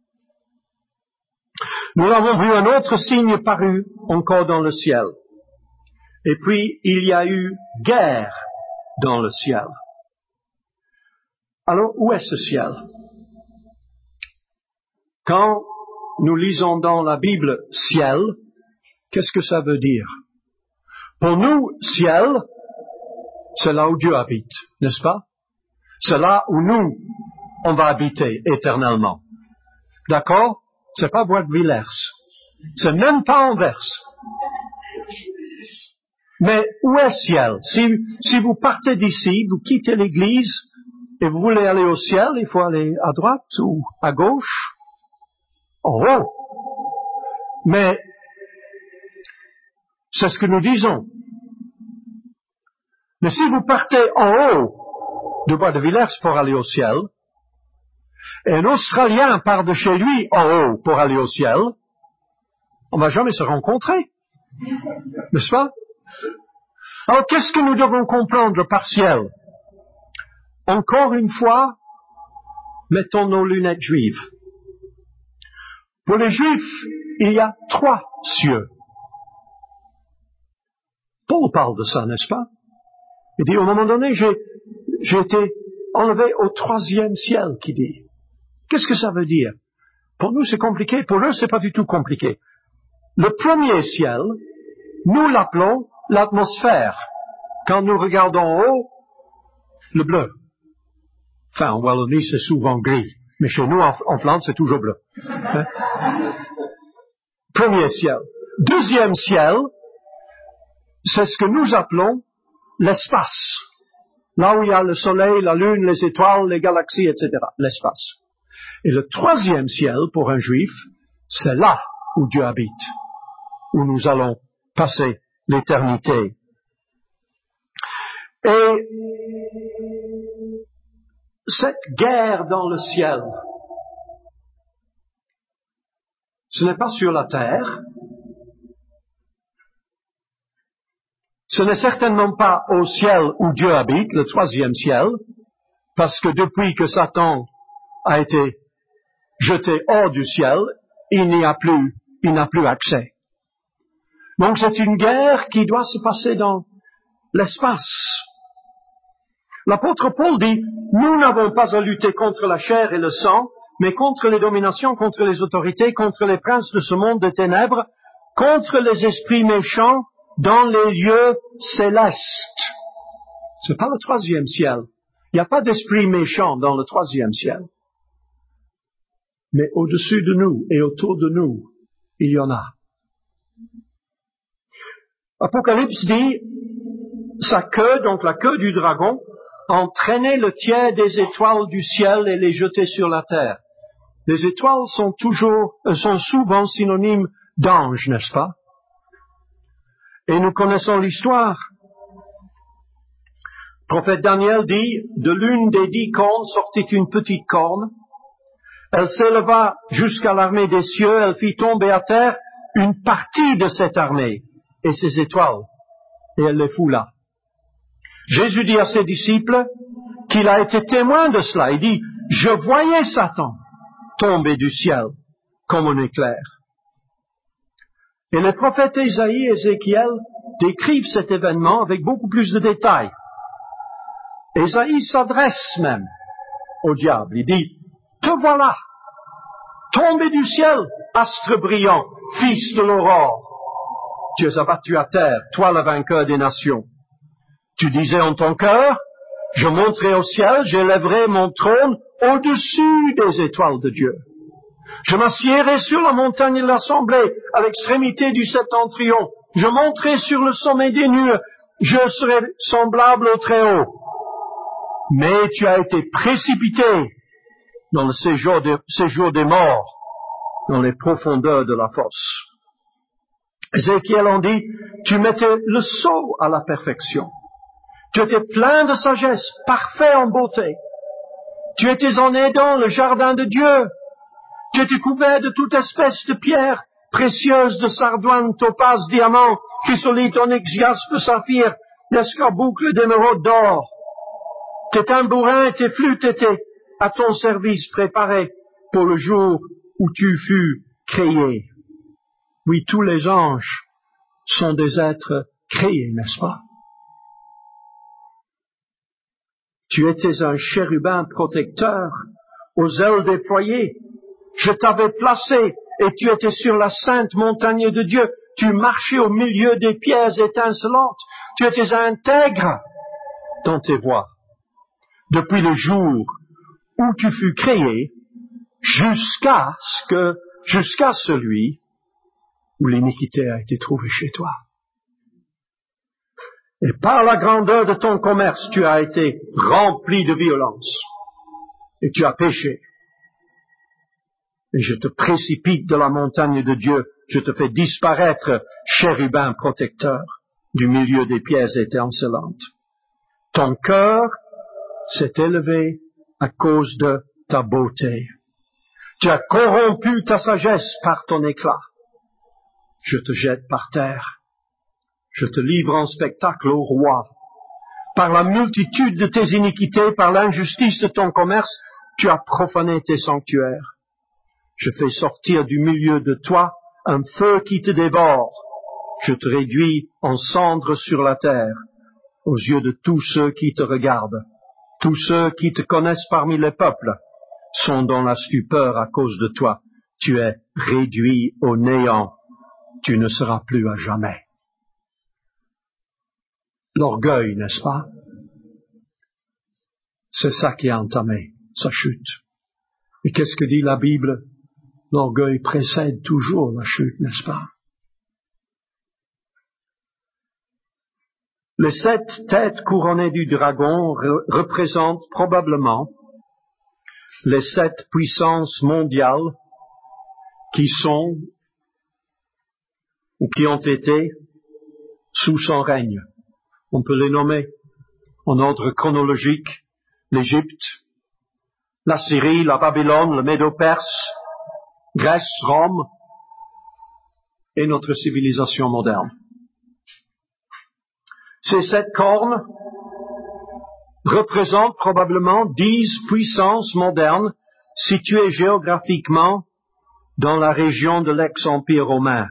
S3: Nous avons vu un autre signe paru encore dans le ciel. Et puis, il y a eu guerre dans le ciel. Alors, où est ce ciel? Quand nous lisons dans la Bible ciel, qu'est-ce que ça veut dire? Pour nous, ciel, c'est là où Dieu habite, n'est-ce pas? C'est là où nous, on va habiter éternellement. D'accord? C'est pas Bois de Villers. C'est même pas Anvers. Mais où est ciel? Si, si vous partez d'ici, vous quittez l'église, et vous voulez aller au ciel, il faut aller à droite ou à gauche, en haut. Mais c'est ce que nous disons. Mais si vous partez en haut de Bois de Villers pour aller au ciel, et un Australien part de chez lui en haut pour aller au ciel, on ne va jamais se rencontrer. N'est-ce pas? Alors qu'est-ce que nous devons comprendre par ciel? Encore une fois, mettons nos lunettes juives. Pour les Juifs, il y a trois cieux. Paul parle de ça, n'est-ce pas? Il dit, au moment donné, j'ai, j'ai été enlevé au troisième ciel, qui dit. Qu'est-ce que ça veut dire? Pour nous, c'est compliqué. Pour eux, c'est pas du tout compliqué. Le premier ciel, nous l'appelons l'atmosphère. Quand nous regardons en haut, le bleu. Enfin, en Wallonie, c'est souvent gris. Mais chez nous, en, en Flandre, c'est toujours bleu. Hein? Premier ciel. Deuxième ciel, c'est ce que nous appelons l'espace. Là où il y a le soleil, la lune, les étoiles, les galaxies, et cetera. L'espace. Et le troisième ciel, pour un juif, c'est là où Dieu habite. Où nous allons passer l'éternité. Et cette guerre dans le ciel, ce n'est pas sur la terre, ce n'est certainement pas au ciel où Dieu habite, le troisième ciel, parce que depuis que Satan a été jeté hors du ciel, il n'y a plus, il n'a plus accès. Donc c'est une guerre qui doit se passer dans l'espace. L'apôtre Paul dit, nous n'avons pas à lutter contre la chair et le sang, mais contre les dominations, contre les autorités, contre les princes de ce monde de ténèbres, contre les esprits méchants dans les lieux célestes. C'est pas le troisième ciel. Il n'y a pas d'esprit méchant dans le troisième ciel. Mais au-dessus de nous et autour de nous, il y en a. Apocalypse dit, sa queue, donc la queue du dragon, entraînait le tiers des étoiles du ciel et les jetait sur la terre. Les étoiles sont toujours, sont souvent synonymes d'anges, n'est-ce pas? Et nous connaissons l'histoire. Le prophète Daniel dit, de l'une des dix cornes sortit une petite corne. Elle s'éleva jusqu'à l'armée des cieux, elle fit tomber à terre une partie de cette armée et ses étoiles, et elle les foula. Jésus dit à ses disciples qu'il a été témoin de cela. Il dit, je voyais Satan tomber du ciel comme un éclair. Et les prophètes Ésaïe et Ézéchiel décrivent cet événement avec beaucoup plus de détails. Ésaïe s'adresse même au diable. Il dit, te voilà, tombé du ciel, astre brillant, fils de l'aurore. Tu es abattu à terre, toi le vainqueur des nations. Tu disais en ton cœur, je monterai au ciel, j'élèverai mon trône au-dessus des étoiles de Dieu. Je m'assiérai sur la montagne de l'assemblée, à l'extrémité du septentrion. Je monterai sur le sommet des nuées, je serai semblable au Très-Haut. Mais tu as été précipité dans le séjour, de, séjour des morts, dans les profondeurs de la fosse. Ézéchiel en dit, tu mettais le sceau à la perfection. Tu étais plein de sagesse, parfait en beauté. Tu étais en Éden, le jardin de Dieu. Tu étais couvert de toute espèce de pierres précieuses, de sardoine, topaz, diamant, chrysolite, onyx, jaspe, saphir, d'escarboucle, d'émeraude d'or. Tes tambourins et tes flûtes étaient à ton service préparés pour le jour où tu fus créé. Oui, tous les anges sont des êtres créés, n'est-ce pas? Tu étais un chérubin protecteur, aux ailes déployées. Je t'avais placé et tu étais sur la sainte montagne de Dieu. Tu marchais au milieu des pierres étincelantes. Tu étais intègre dans tes voies. Depuis le jour où tu fus créé, jusqu'à ce que, jusqu'à celui où l'iniquité a été trouvée chez toi. Et par la grandeur de ton commerce, tu as été rempli de violence. Et tu as péché. Et je te précipite de la montagne de Dieu. Je te fais disparaître, chérubin protecteur, du milieu des pierres étincelantes. Ton cœur s'est élevé à cause de ta beauté. Tu as corrompu ta sagesse par ton éclat. Je te jette par terre. Je te livre en spectacle au roi. Par la multitude de tes iniquités, par l'injustice de ton commerce, tu as profané tes sanctuaires. Je fais sortir du milieu de toi un feu qui te dévore. Je te réduis en cendres sur la terre, aux yeux de tous ceux qui te regardent. Tous ceux qui te connaissent parmi les peuples sont dans la stupeur à cause de toi. Tu es réduit au néant. Tu ne seras plus à jamais. L'orgueil, n'est-ce pas? C'est ça qui a entamé sa chute. Et qu'est-ce que dit la Bible? L'orgueil précède toujours la chute, n'est-ce pas? Les sept têtes couronnées du dragon re- représentent probablement les sept puissances mondiales qui sont ou qui ont été sous son règne. On peut les nommer. en ordre chronologique, l'Égypte, la Syrie, la Babylone, le Médo-Perse, Grèce, Rome et notre civilisation moderne. Ces sept cornes représentent probablement dix puissances modernes situées géographiquement dans la région de l'ex-empire romain,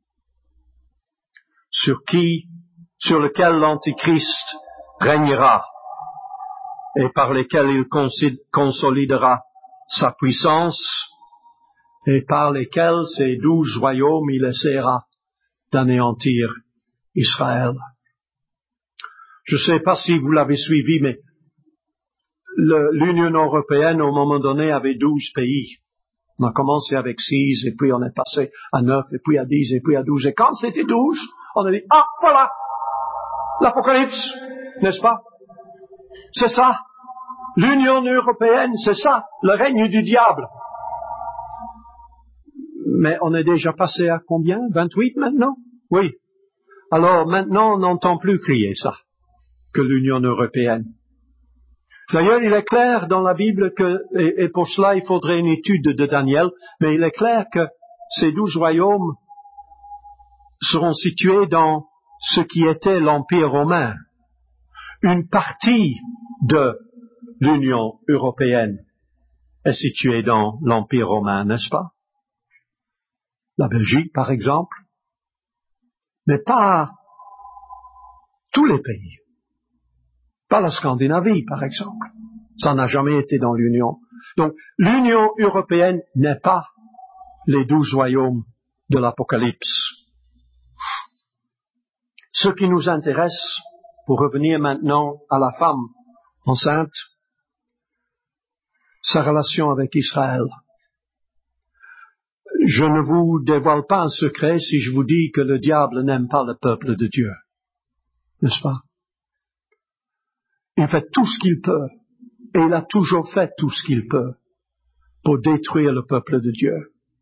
S3: sur qui, sur lequel l'Antichrist régnera et par lesquels il consolidera sa puissance et par lesquels ces douze royaumes il essaiera d'anéantir Israël. Je ne sais pas si vous l'avez suivi, mais le, l'Union européenne, au moment donné, avait douze pays. On a commencé avec six, et puis on est passé à neuf, et puis à dix, et puis à douze. Et quand c'était douze, on a dit, ah, voilà, l'Apocalypse, n'est-ce pas? C'est ça. L'Union européenne, c'est ça, le règne du diable. Mais on est déjà passé à combien? vingt-huit maintenant? Oui. Alors maintenant, on n'entend plus crier ça, que l'Union européenne. D'ailleurs, il est clair dans la Bible que, et, et pour cela il faudrait une étude de Daniel, mais il est clair que ces douze royaumes seront situés dans ce qui était l'Empire romain. Une partie de l'Union européenne est située dans l'Empire romain, n'est-ce pas? La Belgique, par exemple, mais pas tous les pays. Pas la Scandinavie, par exemple. Ça n'a jamais été dans l'Union. Donc, l'Union européenne n'est pas les douze royaumes de l'Apocalypse. Ce qui nous intéresse, pour revenir maintenant à la femme enceinte, sa relation avec Israël. Je ne vous dévoile pas un secret si je vous dis que le diable n'aime pas le peuple de Dieu. N'est-ce pas? Il fait tout ce qu'il peut, et il a toujours fait tout ce qu'il peut pour détruire le peuple de Dieu.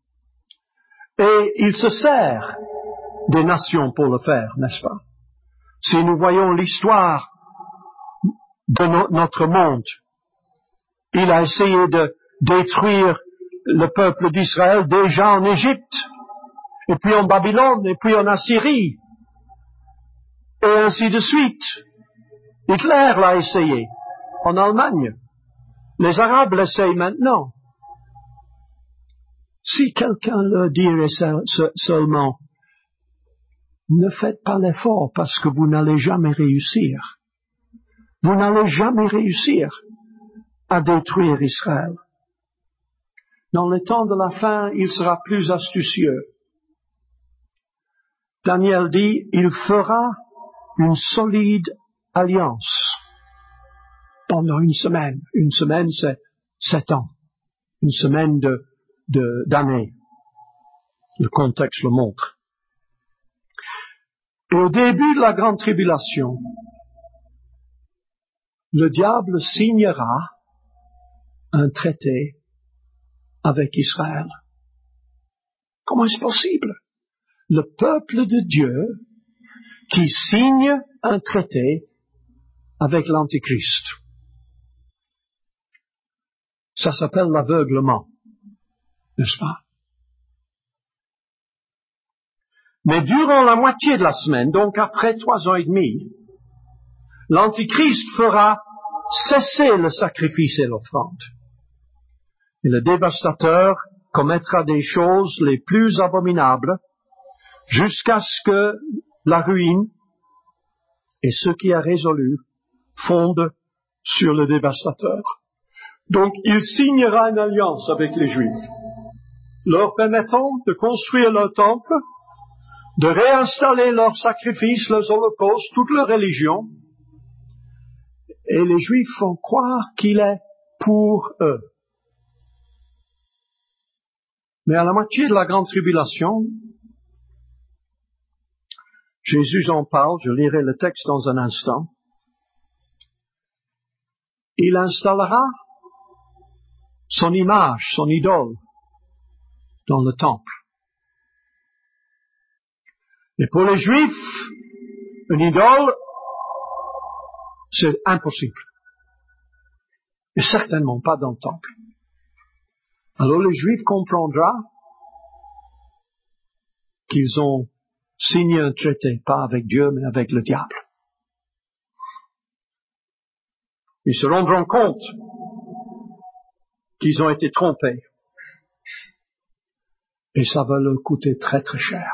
S3: Et il se sert des nations pour le faire, n'est-ce pas? Si nous voyons l'histoire de no- notre monde, il a essayé de détruire le peuple d'Israël déjà en Égypte, et puis en Babylone, et puis en Assyrie, et ainsi de suite. Hitler l'a essayé en Allemagne. Les Arabes l'essayent maintenant. Si quelqu'un leur dirait seulement, ne faites pas l'effort parce que vous n'allez jamais réussir. Vous n'allez jamais réussir à détruire Israël. Dans le temps de la fin, il sera plus astucieux. Daniel dit, il fera une solide alliance pendant une semaine. Une semaine, c'est sept ans. Une semaine de, de, d'années. Le contexte le montre. Et au début de la grande tribulation, le diable signera un traité avec Israël. Comment est-ce possible? Le peuple de Dieu qui signe un traité avec l'Antichrist. Ça s'appelle l'aveuglement, n'est-ce pas? Mais durant la moitié de la semaine, donc après trois ans et demi, l'Antichrist fera cesser le sacrifice et l'offrande. Et le dévastateur commettra des choses les plus abominables jusqu'à ce que la ruine et ce qui a résolu fondent sur le dévastateur. Donc il signera une alliance avec les Juifs, leur permettant de construire leur temple, de réinstaller leurs sacrifices, leurs holocaustes, toute leur religion, et les Juifs font croire qu'il est pour eux. Mais à la moitié de la grande tribulation, Jésus en parle, je lirai le texte dans un instant, il installera son image, son idole, dans le temple. Et pour les Juifs, une idole, C'est impossible. Et certainement pas dans le temple. Alors les Juifs comprendront qu'ils ont signé un traité, pas avec Dieu, mais avec le diable. Ils se rendront compte qu'ils ont été trompés. Et ça va leur coûter très très cher.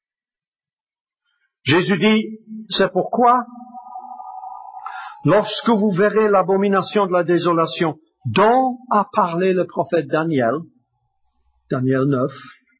S3: Jésus dit, c'est pourquoi, lorsque vous verrez l'abomination de la désolation dont a parlé le prophète Daniel, Daniel neuf,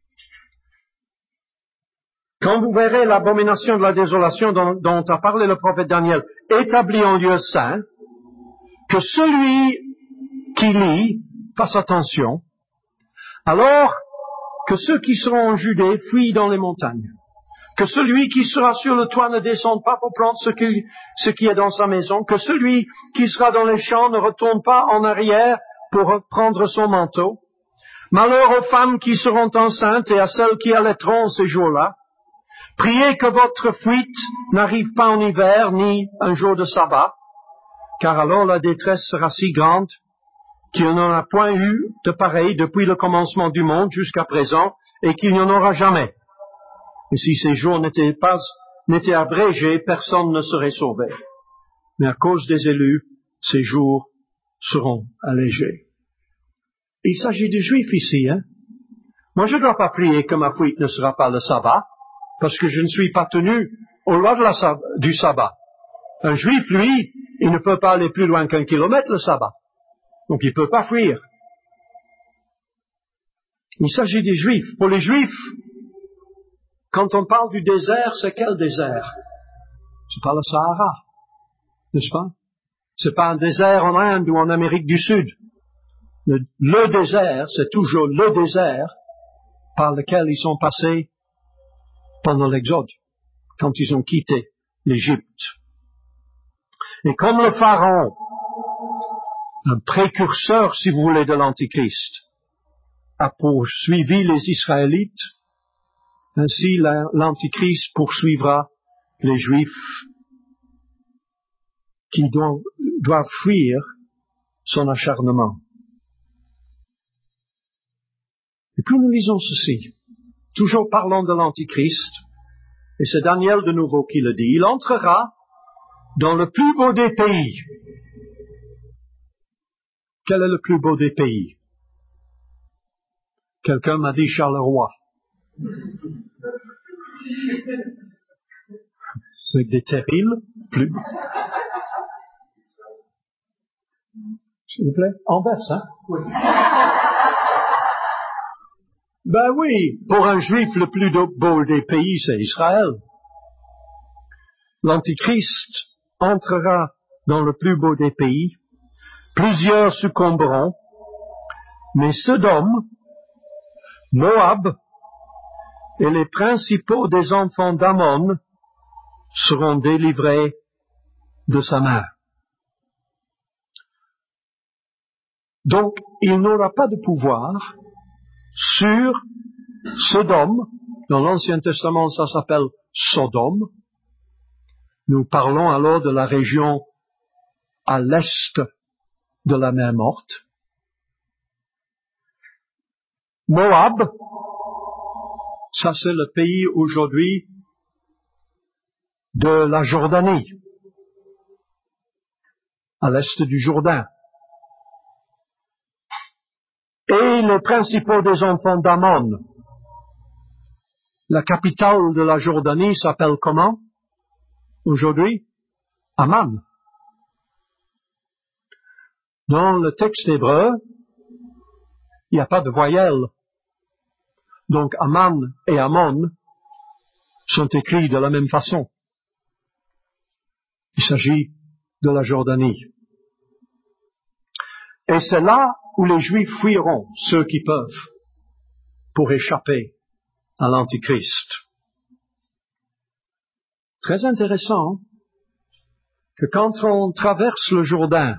S3: quand vous verrez l'abomination de la désolation dont, dont a parlé le prophète Daniel établie en lieu saint, que celui qui lit fasse attention, alors que ceux qui seront en Judée fuient dans les montagnes, que celui qui sera sur le toit ne descende pas pour prendre ce qui, ce qui est dans sa maison, que celui qui sera dans les champs ne retourne pas en arrière pour prendre son manteau. Malheur aux femmes qui seront enceintes et à celles qui allaiteront ces jours-là. Priez que votre fuite n'arrive pas en hiver ni un jour de sabbat, car alors la détresse sera si grande qu'il n'y en a point eu de pareil depuis le commencement du monde jusqu'à présent, et qu'il n'y en aura jamais. Et si ces jours n'étaient pas, n'étaient abrégés, personne ne serait sauvé. Mais à cause des élus, ces jours seront allégés. Il s'agit des Juifs ici, hein. Moi, je ne dois pas prier que ma fuite ne sera pas le sabbat, parce que je ne suis pas tenu au loi de la sab- du sabbat. Un Juif, lui, il ne peut pas aller plus loin qu'un kilomètre le sabbat. Donc il ne peut pas fuir. Il s'agit des Juifs. Pour les Juifs, quand on parle du désert, c'est quel désert? C'est pas le Sahara, n'est-ce pas? C'est pas un désert en Inde ou en Amérique du Sud. Le, le désert, c'est toujours le désert par lequel ils sont passés pendant l'Exode, quand ils ont quitté l'Égypte. Et comme le Pharaon, un précurseur, si vous voulez, de l'Antichrist, a poursuivi les Israélites, ainsi l'Antichrist poursuivra les Juifs qui doivent, doivent fuir son acharnement. Et puis nous lisons ceci, toujours parlant de l'Antichrist, et c'est Daniel de nouveau qui le dit, il entrera dans le plus beau des pays. Quel est le plus beau des pays? Quelqu'un m'a dit Charleroi. Avec des terrils, plus. S'il vous plaît, Anvers, hein? Oui. Ben oui, pour un juif, le plus beau des pays, c'est Israël. L'Antichrist entrera dans le plus beau des pays. Plusieurs succomberont, mais Sodome, Moab et les principaux des enfants d'Ammon seront délivrés de sa main. Donc, il n'aura pas de pouvoir sur Sodome. Dans l'Ancien Testament, ça s'appelle Sodome. Nous parlons alors de la région à l'est de la mer Morte. Moab, ça c'est le pays aujourd'hui de la Jordanie, à l'est du Jourdain. Et les principaux des enfants d'Ammon. La capitale de la Jordanie s'appelle comment aujourd'hui? Amman. Dans le texte hébreu, il n'y a pas de voyelle. Donc Amman et Ammon sont écrits de la même façon. Il s'agit de la Jordanie. Et c'est là où les Juifs fuiront, ceux qui peuvent, pour échapper à l'Antichrist. Très intéressant que quand on traverse le Jourdain,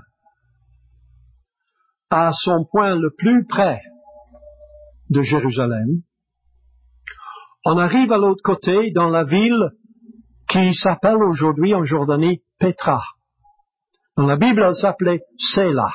S3: à son point le plus près de Jérusalem, on arrive à l'autre côté dans la ville qui s'appelle aujourd'hui en Jordanie Pétra. Dans la Bible, elle s'appelait Séla.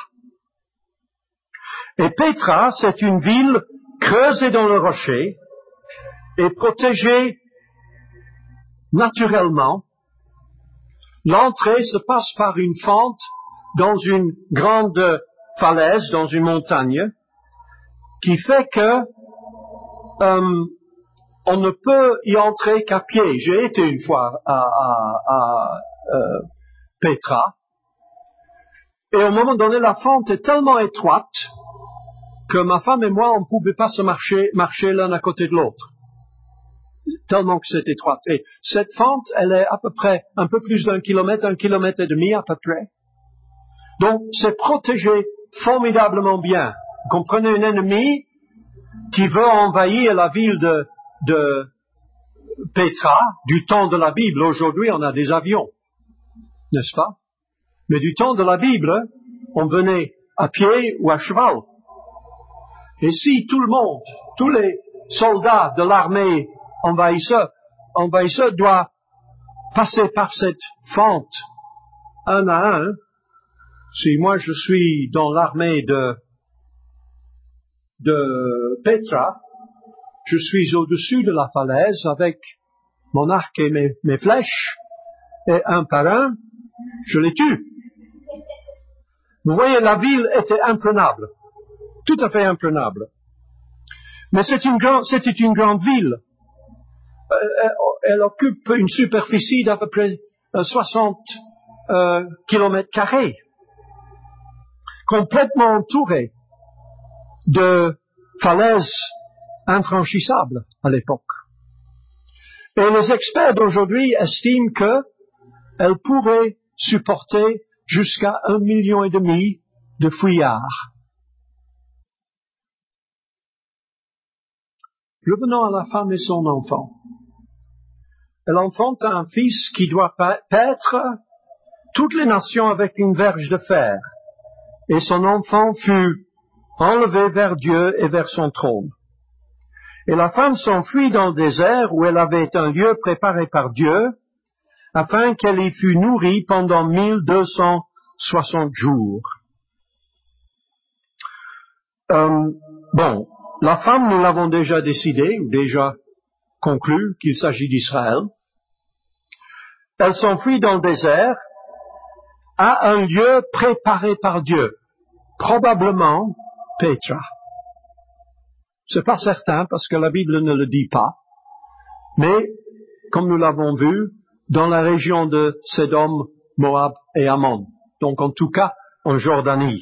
S3: Et Pétra, c'est une ville creusée dans le rocher et protégée naturellement. L'entrée se passe par une fente dans une grande falaise, dans une montagne, qui fait que euh, on ne peut y entrer qu'à pied. J'ai été une fois à, à, à euh, Pétra, et au moment donné, la fente est tellement étroite que ma femme et moi, on ne pouvait pas se marcher, marcher l'un à côté de l'autre, tellement que c'est étroite. Et cette fente, elle est à peu près un peu plus d'un kilomètre, un kilomètre et demi à peu près. Donc, c'est protégé formidablement bien. Vous comprenez, un ennemi qui veut envahir la ville de, de Pétra, du temps de la Bible. Aujourd'hui, on a des avions, n'est-ce pas? Mais du temps de la Bible, on venait à pied ou à cheval. Et si tout le monde, tous les soldats de l'armée envahisseur, envahisseur doit passer par cette fente un à un, si moi je suis dans l'armée de, de Pétra, je suis au-dessus de la falaise avec mon arc et mes, mes flèches, et un par un, je les tue. Vous voyez, la ville était imprenable, tout à fait imprenable. Mais c'est une grande, c'était une grande ville. Elle, elle occupe une superficie d'à peu près soixante euh, kilomètres carrés, complètement entourée de falaises infranchissables à l'époque. Et les experts d'aujourd'hui estiment qu'elle pourrait supporter jusqu'à un million et demi de fuyards. Revenons à la femme et son enfant. Elle enfante un fils qui doit paître toutes les nations avec une verge de fer. Et son enfant fut enlevé vers Dieu et vers son trône. Et la femme s'enfuit dans le désert où elle avait un lieu préparé par Dieu, afin qu'elle y fût nourrie pendant mille deux cent soixante jours. Euh, bon, la femme, nous l'avons déjà décidé, ou déjà conclu, qu'il s'agit d'Israël. Elle s'enfuit dans le désert à un lieu préparé par Dieu, probablement Pétra. C'est pas certain parce que la Bible ne le dit pas, mais comme nous l'avons vu, dans la région de Sédom, Moab et Ammon, donc en tout cas en Jordanie.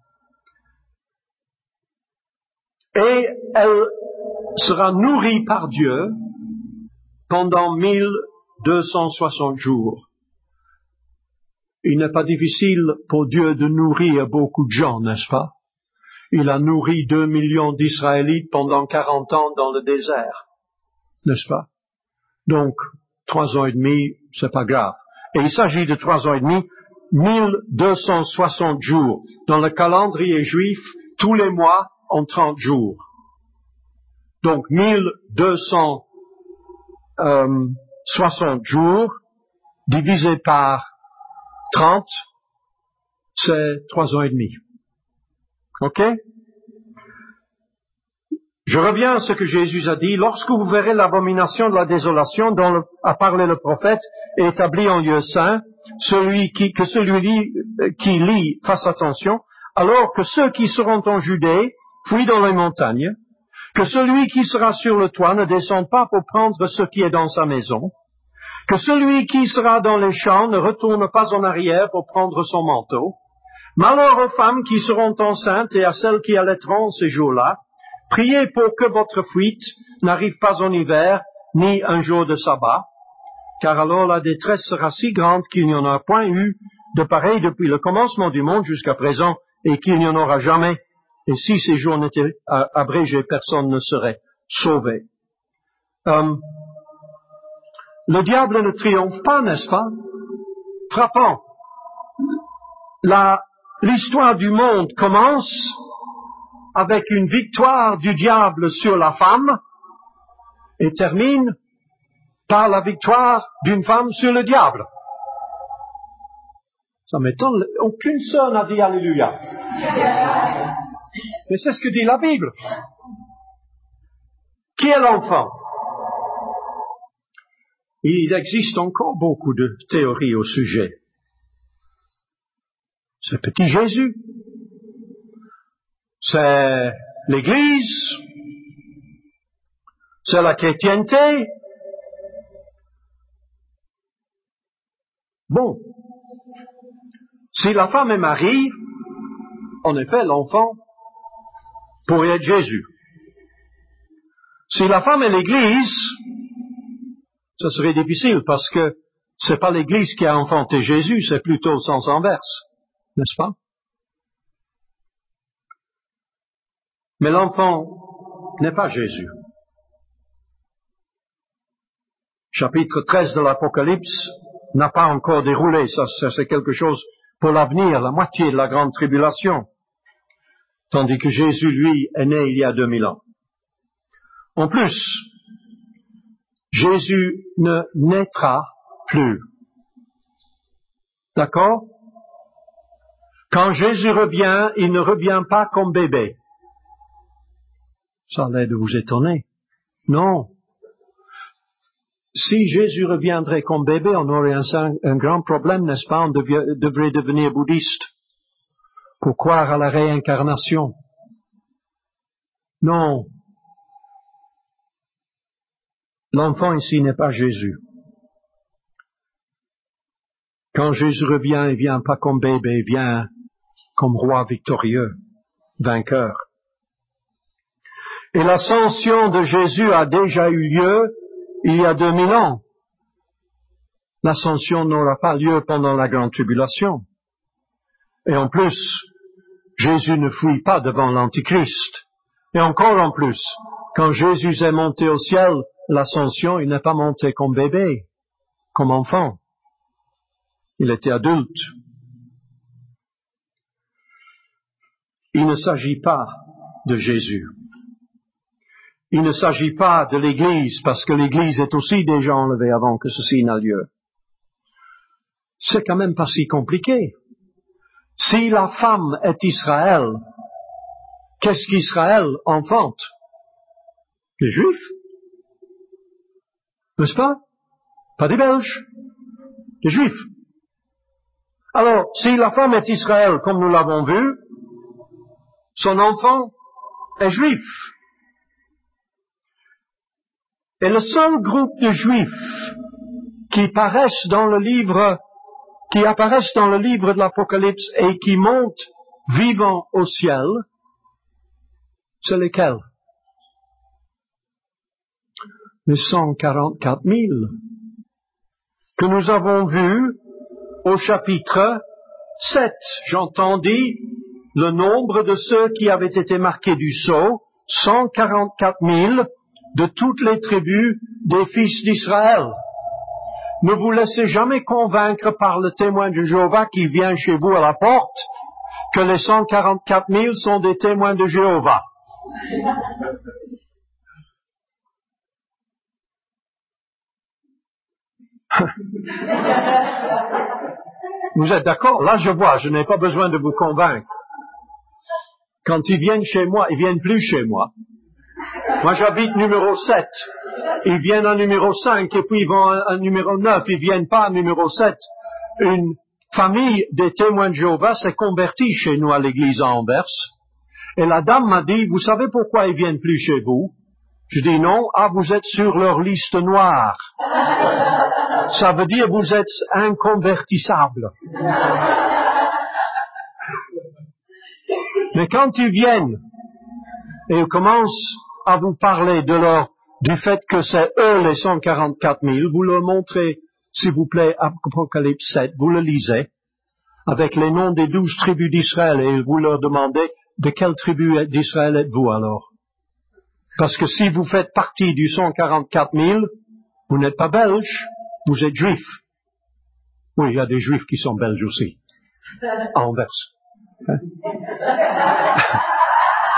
S3: Et elle sera nourrie par Dieu pendant mille deux cent soixante jours. Il n'est pas difficile pour Dieu de nourrir beaucoup de gens, n'est-ce pas? Il a nourri deux millions d'Israélites pendant quarante ans dans le désert, n'est-ce pas? Donc, trois ans et demi, c'est pas grave. Et il s'agit de trois ans et demi, mille deux cent soixante jours. Dans le calendrier juif, tous les mois ont trente jours. Donc, mille deux cent soixante jours, divisé par trente, c'est trois ans et demi. OK? Je reviens à ce que Jésus a dit. Lorsque vous verrez l'abomination de la désolation dont le, a parlé le prophète et établi en lieu saint, celui qui, que celui qui lit fasse attention, alors que ceux qui seront en Judée fuient dans les montagnes, que celui qui sera sur le toit ne descende pas pour prendre ce qui est dans sa maison, que celui qui sera dans les champs ne retourne pas en arrière pour prendre son manteau. Malheur aux femmes qui seront enceintes et à celles qui allaiteront ces jours-là. Priez pour que votre fuite n'arrive pas en hiver, ni un jour de sabbat, car alors la détresse sera si grande qu'il n'y en a point eu de pareil depuis le commencement du monde jusqu'à présent, et qu'il n'y en aura jamais. Et si ces jours n'étaient abrégés, personne ne serait sauvé. Euh, le diable ne triomphe pas, n'est-ce pas? Frappant. La, l'histoire du monde commence avec une victoire du diable sur la femme et termine par la victoire d'une femme sur le diable. Ça m'étonne, aucune sœur n'a dit Alléluia. Mais c'est ce que dit la Bible. Qui est l'enfant? Il existe encore beaucoup de théories au sujet. C'est petit Jésus. C'est l'Église. C'est la chrétienté. Bon. Si la femme est Marie, en effet, l'enfant pourrait être Jésus. Si la femme est l'Église, ça serait difficile parce que c'est pas l'Église qui a enfanté Jésus, c'est plutôt le sens inverse, n'est-ce pas? Mais l'enfant n'est pas Jésus. Chapitre treize de l'Apocalypse n'a pas encore déroulé, ça, ça c'est quelque chose pour l'avenir, la moitié de la grande tribulation, tandis que Jésus, lui, est né il y a deux mille ans. En plus, Jésus ne naîtra plus. D'accord? Quand Jésus revient, il ne revient pas comme bébé. Ça a l'air de vous étonner. Non. Si Jésus reviendrait comme bébé, on aurait un, un grand problème, n'est-ce pas? On devait, devrait devenir bouddhiste pour croire à la réincarnation. Non. L'enfant ici n'est pas Jésus. Quand Jésus revient, il vient pas comme bébé, il vient comme roi victorieux, vainqueur. Et l'ascension de Jésus a déjà eu lieu il y a deux mille ans. L'ascension n'aura pas lieu pendant la grande tribulation. Et en plus, Jésus ne fuit pas devant l'Antichrist. Et encore en plus, quand Jésus est monté au ciel, l'ascension, il n'est pas monté comme bébé, comme enfant. Il était adulte. Il ne s'agit pas de Jésus. Il ne s'agit pas de l'Église, parce que l'Église est aussi déjà enlevée avant que ceci n'ait lieu. C'est quand même pas si compliqué. Si la femme est Israël, qu'est-ce qu'Israël enfante? Les Juifs. N'est-ce pas? Pas des Belges. Des Juifs. Alors, si la femme est Israël, comme nous l'avons vu, son enfant est Juif. Et le seul groupe de Juifs qui paraissent dans le livre, qui apparaissent dans le livre de l'Apocalypse et qui montent vivants au ciel, c'est lesquels? Les cent quarante-quatre mille que nous avons vus au chapitre sept. J'entendis le nombre de ceux qui avaient été marqués du sceau, cent quarante-quatre mille de toutes les tribus des fils d'Israël. Ne vous laissez jamais convaincre par le témoin de Jéhovah qui vient chez vous à la porte que les cent quarante-quatre mille sont des témoins de Jéhovah. Vous êtes d'accord? Là, je vois, je n'ai pas besoin de vous convaincre. Quand ils viennent chez moi, ils viennent plus chez moi. Moi, j'habite numéro sept. Ils viennent à numéro cinq et puis ils vont à, à numéro neuf. Ils viennent pas à numéro sept. Une famille des témoins de Jéhovah s'est convertie chez nous à l'église à Anvers. Et la dame m'a dit, vous savez pourquoi ils viennent plus chez vous? Je dis non, ah, vous êtes sur leur liste noire. Ça veut dire vous êtes inconvertissable. Mais quand ils viennent et ils commencent à vous parler de leur, du fait que c'est eux les cent quarante-quatre mille, vous leur montrez, s'il vous plaît, Apocalypse sept, vous le lisez, avec les noms des douze tribus d'Israël, et vous leur demandez, de quelle tribu d'Israël êtes-vous alors? Parce que si vous faites partie du cent quarante-quatre mille, vous n'êtes pas belge, vous êtes juif. Oui, il y a des juifs qui sont belges aussi, à Anvers. Hein?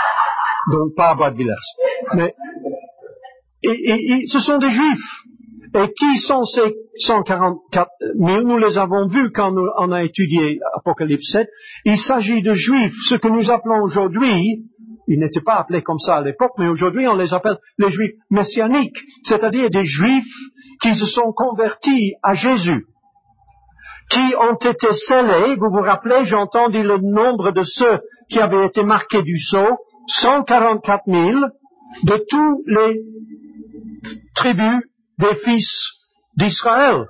S3: Donc pas à Bois-de-Villers. Mais et, et, et, ce sont des juifs. Et qui sont ces cent quarante-quatre mille? Nous les avons vus quand nous, on a étudié Apocalypse sept. Il s'agit de Juifs, ce que nous appelons aujourd'hui, ils n'étaient pas appelés comme ça à l'époque, mais aujourd'hui on les appelle les Juifs messianiques, c'est-à-dire des Juifs qui se sont convertis à Jésus, qui ont été scellés. Vous vous rappelez, j'ai entendu le nombre de ceux qui avaient été marqués du sceau, cent quarante-quatre mille de tous les tribus des fils d'Israël.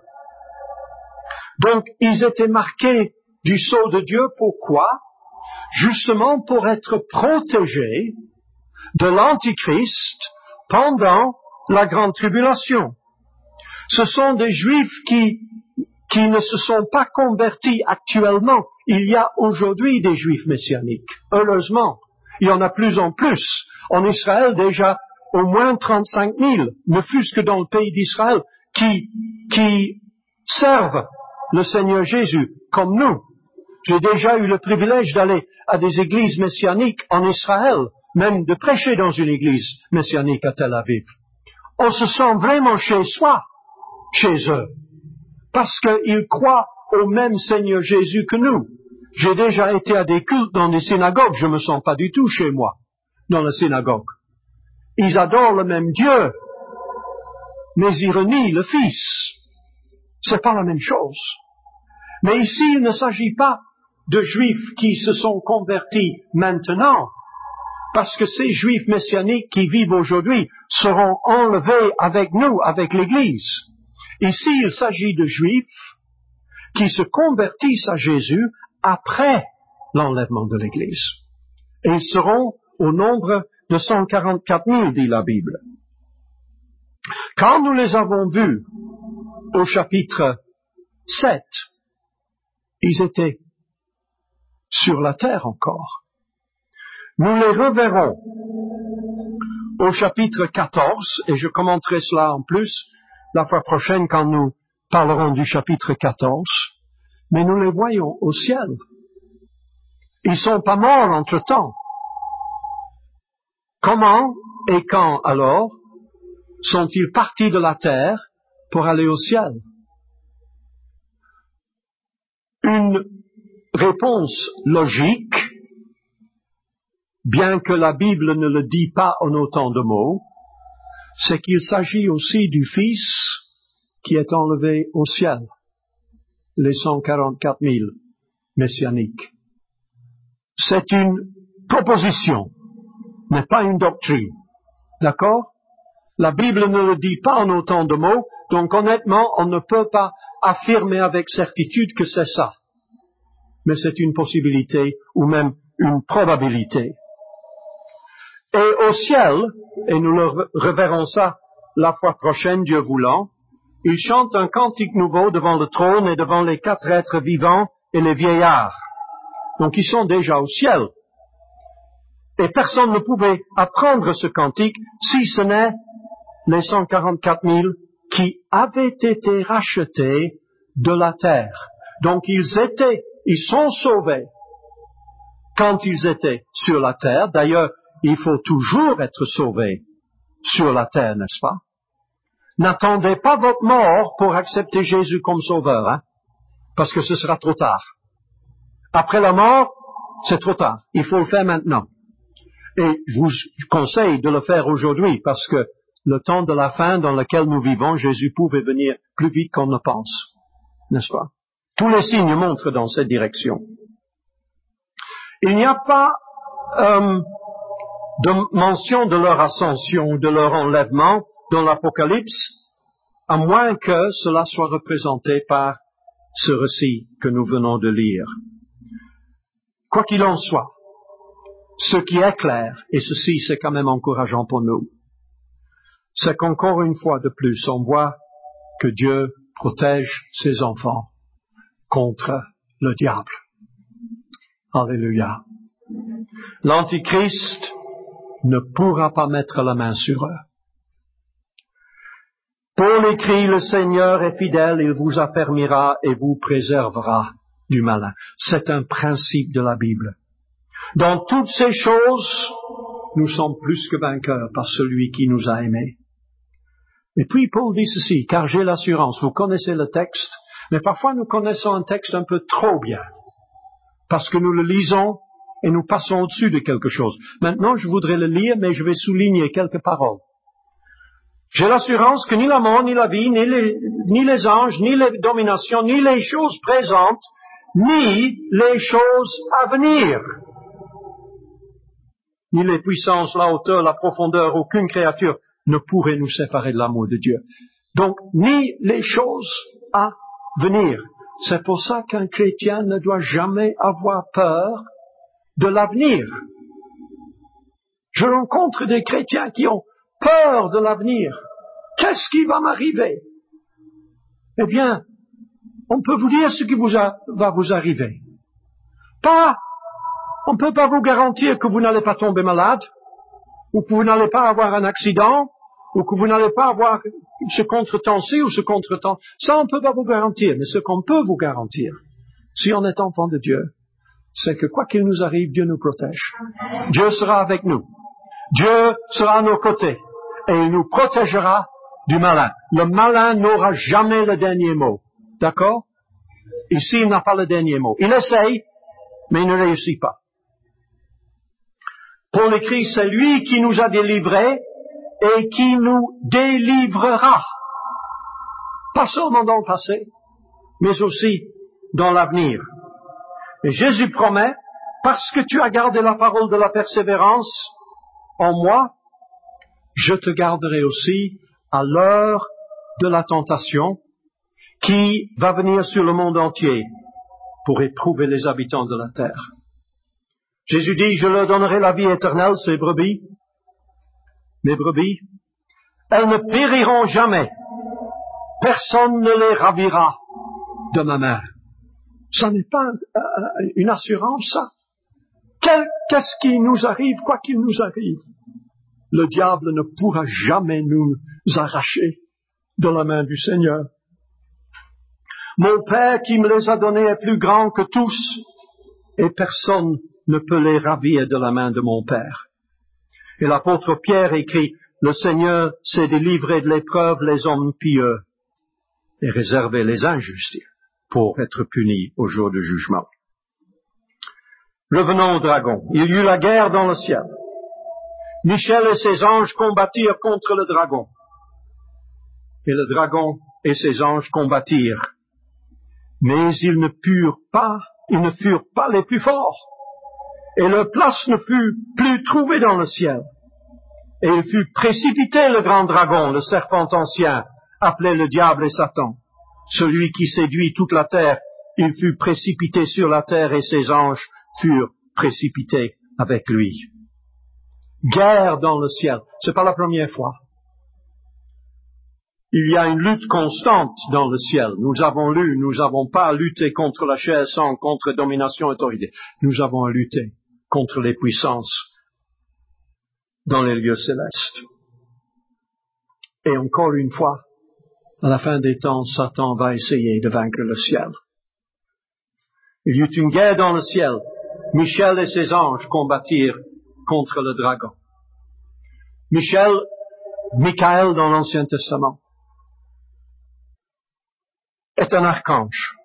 S3: Donc, ils étaient marqués du sceau de Dieu. Pourquoi? Justement pour être protégés de l'Antichrist pendant la grande tribulation. Ce sont des Juifs qui, qui ne se sont pas convertis actuellement. Il y a aujourd'hui des Juifs messianiques. Heureusement, il y en a plus en plus. En Israël, déjà, au moins trente-cinq mille, ne fût-ce que dans le pays d'Israël, qui, qui servent le Seigneur Jésus, comme nous. J'ai déjà eu le privilège d'aller à des églises messianiques en Israël, même de prêcher dans une église messianique à Tel Aviv. On se sent vraiment chez soi, chez eux, parce qu'ils croient au même Seigneur Jésus que nous. J'ai déjà été à des cultes dans des synagogues, je me sens pas du tout chez moi, dans la synagogue. Ils adorent le même Dieu, mais ils renient le Fils. C'est pas la même chose. Mais ici, il ne s'agit pas de Juifs qui se sont convertis maintenant, parce que ces Juifs messianiques qui vivent aujourd'hui seront enlevés avec nous, avec l'Église. Ici, il s'agit de Juifs qui se convertissent à Jésus après l'enlèvement de l'Église. Et ils seront au nombre de cent quarante-quatre mille, dit la Bible. Quand nous les avons vus au chapitre sept, ils étaient sur la terre encore. Nous les reverrons au chapitre quatorze, et je commenterai cela en plus la fois prochaine quand nous parlerons du chapitre quatorze, mais nous les voyons au ciel. Ils sont pas morts entre-temps. Comment et quand alors sont-ils partis de la terre pour aller au ciel? Une réponse logique, bien que la Bible ne le dit pas en autant de mots, c'est qu'il s'agit aussi du Fils qui est enlevé au ciel, les cent quarante-quatre mille messianiques. C'est une proposition, n'est pas une doctrine. D'accord? La Bible ne le dit pas en autant de mots, donc honnêtement, on ne peut pas affirmer avec certitude que c'est ça. Mais c'est une possibilité ou même une probabilité. Et au ciel, et nous le reverrons ça la fois prochaine, Dieu voulant, ils chantent un cantique nouveau devant le trône et devant les quatre êtres vivants et les vieillards. Donc ils sont déjà au ciel. Et personne ne pouvait apprendre ce cantique si ce n'est les cent quarante-quatre mille qui avaient été rachetés de la terre. Donc ils étaient, ils sont sauvés quand ils étaient sur la terre. D'ailleurs, il faut toujours être sauvé sur la terre, n'est-ce pas? N'attendez pas votre mort pour accepter Jésus comme sauveur, hein, parce que ce sera trop tard. Après la mort, c'est trop tard. Il faut le faire maintenant. Et je vous conseille de le faire aujourd'hui, parce que le temps de la fin dans lequel nous vivons, Jésus pouvait venir plus vite qu'on ne pense, n'est-ce pas? Tous les signes montrent dans cette direction. Il n'y a pas euh, de mention de leur ascension, de leur enlèvement dans l'Apocalypse, à moins que cela soit représenté par ce récit que nous venons de lire. Quoi qu'il en soit, ce qui est clair, et ceci c'est quand même encourageant pour nous, c'est qu'encore une fois de plus, on voit que Dieu protège ses enfants contre le diable. Alléluia. L'Antichrist ne pourra pas mettre la main sur eux. Paul écrit, le Seigneur est fidèle, il vous affermira et vous préservera du malin. C'est un principe de la Bible. Dans toutes ces choses, nous sommes plus que vainqueurs par celui qui nous a aimés. Et puis Paul dit ceci, car j'ai l'assurance, vous connaissez le texte, mais parfois nous connaissons un texte un peu trop bien, parce que nous le lisons et nous passons au-dessus de quelque chose. Maintenant, je voudrais le lire, mais je vais souligner quelques paroles. J'ai l'assurance que ni la mort, ni la vie, ni les, ni les anges, ni les dominations, ni les choses présentes, ni les choses à venir, ni les puissances, la hauteur, la profondeur, aucune créature ne pourrait nous séparer de l'amour de Dieu. Donc, ni les choses à venir. C'est pour ça qu'un chrétien ne doit jamais avoir peur de l'avenir. Je rencontre des chrétiens qui ont peur de l'avenir. Qu'est-ce qui va m'arriver? Eh bien, on peut vous dire ce qui vous a, va vous arriver. Pas, on ne peut pas vous garantir que vous n'allez pas tomber malade, ou que vous n'allez pas avoir un accident, ou que vous n'allez pas avoir ce contretemps-ci ou ce contretemps. Ça, on ne peut pas vous garantir. Mais ce qu'on peut vous garantir, si on est enfant de Dieu, c'est que quoi qu'il nous arrive, Dieu nous protège. Dieu sera avec nous. Dieu sera à nos côtés. Et il nous protégera du malin. Le malin n'aura jamais le dernier mot. D'accord? Ici, il n'a pas le dernier mot. Il essaye, mais il ne réussit pas. Paul écrit, c'est lui qui nous a délivrés et qui nous délivrera. Pas seulement dans le passé, mais aussi dans l'avenir. Et Jésus promet, parce que tu as gardé la parole de la persévérance en moi, je te garderai aussi à l'heure de la tentation qui va venir sur le monde entier pour éprouver les habitants de la terre. Jésus dit, je leur donnerai la vie éternelle, ces brebis, mes brebis, elles ne périront jamais. Personne ne les ravira de ma main. Ça n'est pas une assurance, ça. Quel, qu'est-ce qui nous arrive, quoi qu'il nous arrive? Le diable ne pourra jamais nous arracher de la main du Seigneur. Mon Père qui me les a donnés est plus grand que tous, et personne ne peut les ravir de la main de mon Père. Et l'apôtre Pierre écrit, le Seigneur s'est délivré de l'épreuve les hommes pieux et réservé les injustes pour être punis au jour du jugement. Revenons au dragon. Il y eut la guerre dans le ciel. Michel et ses anges combattirent contre le dragon. Et le dragon et ses anges combattirent. Mais ils ne purent pas, ils ne furent pas les plus forts. Et leur place ne fut plus trouvée dans le ciel. Et il fut précipité le grand dragon, le serpent ancien, appelé le diable et Satan, celui qui séduit toute la terre. Il fut précipité sur la terre et ses anges furent précipités avec lui. Guerre dans le ciel. C'est pas la première fois. Il y a une lutte constante dans le ciel. Nous avons lu, nous n'avons pas lutté contre la chair sang, contre domination et autorité. Nous avons lutté contre les puissances dans les lieux célestes. Et encore une fois, à la fin des temps, Satan va essayer de vaincre le ciel. Il y eut une guerre dans le ciel. Michel et ses anges combattirent contre le dragon. Michel, Michael dans l'Ancien Testament, est un archange.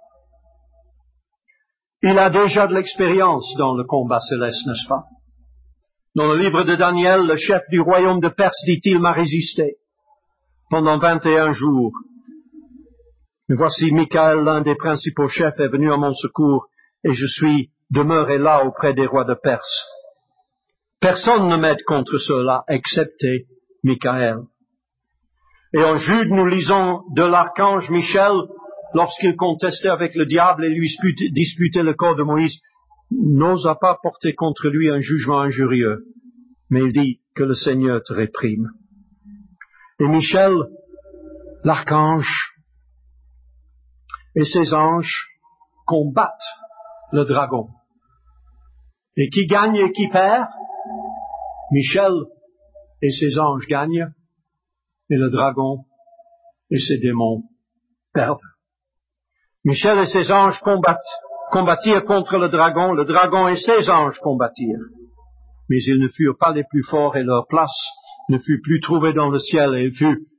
S3: Il a déjà de l'expérience dans le combat céleste, n'est-ce pas? Dans le livre de Daniel, le chef du royaume de Perse dit, il m'a résisté pendant vingt et un jours. Mais voici Michael, l'un des principaux chefs, est venu à mon secours et je suis demeuré là auprès des rois de Perse. Personne ne m'aide contre cela, excepté Michael. Et en Jude, nous lisons de l'archange Michel, lorsqu'il contestait avec le diable et lui disputait le corps de Moïse, n'osa pas porter contre lui un jugement injurieux, mais il dit que le Seigneur te réprime. Et Michel, l'archange, et ses anges combattent le dragon. Et qui gagne et qui perd? Michel et ses anges gagnent, et le dragon et ses démons perdent. Michel et ses anges combattent, combattirent contre le dragon, le dragon et ses anges combattirent. Mais ils ne furent pas les plus forts et leur place ne fut plus trouvée dans le ciel et ils furent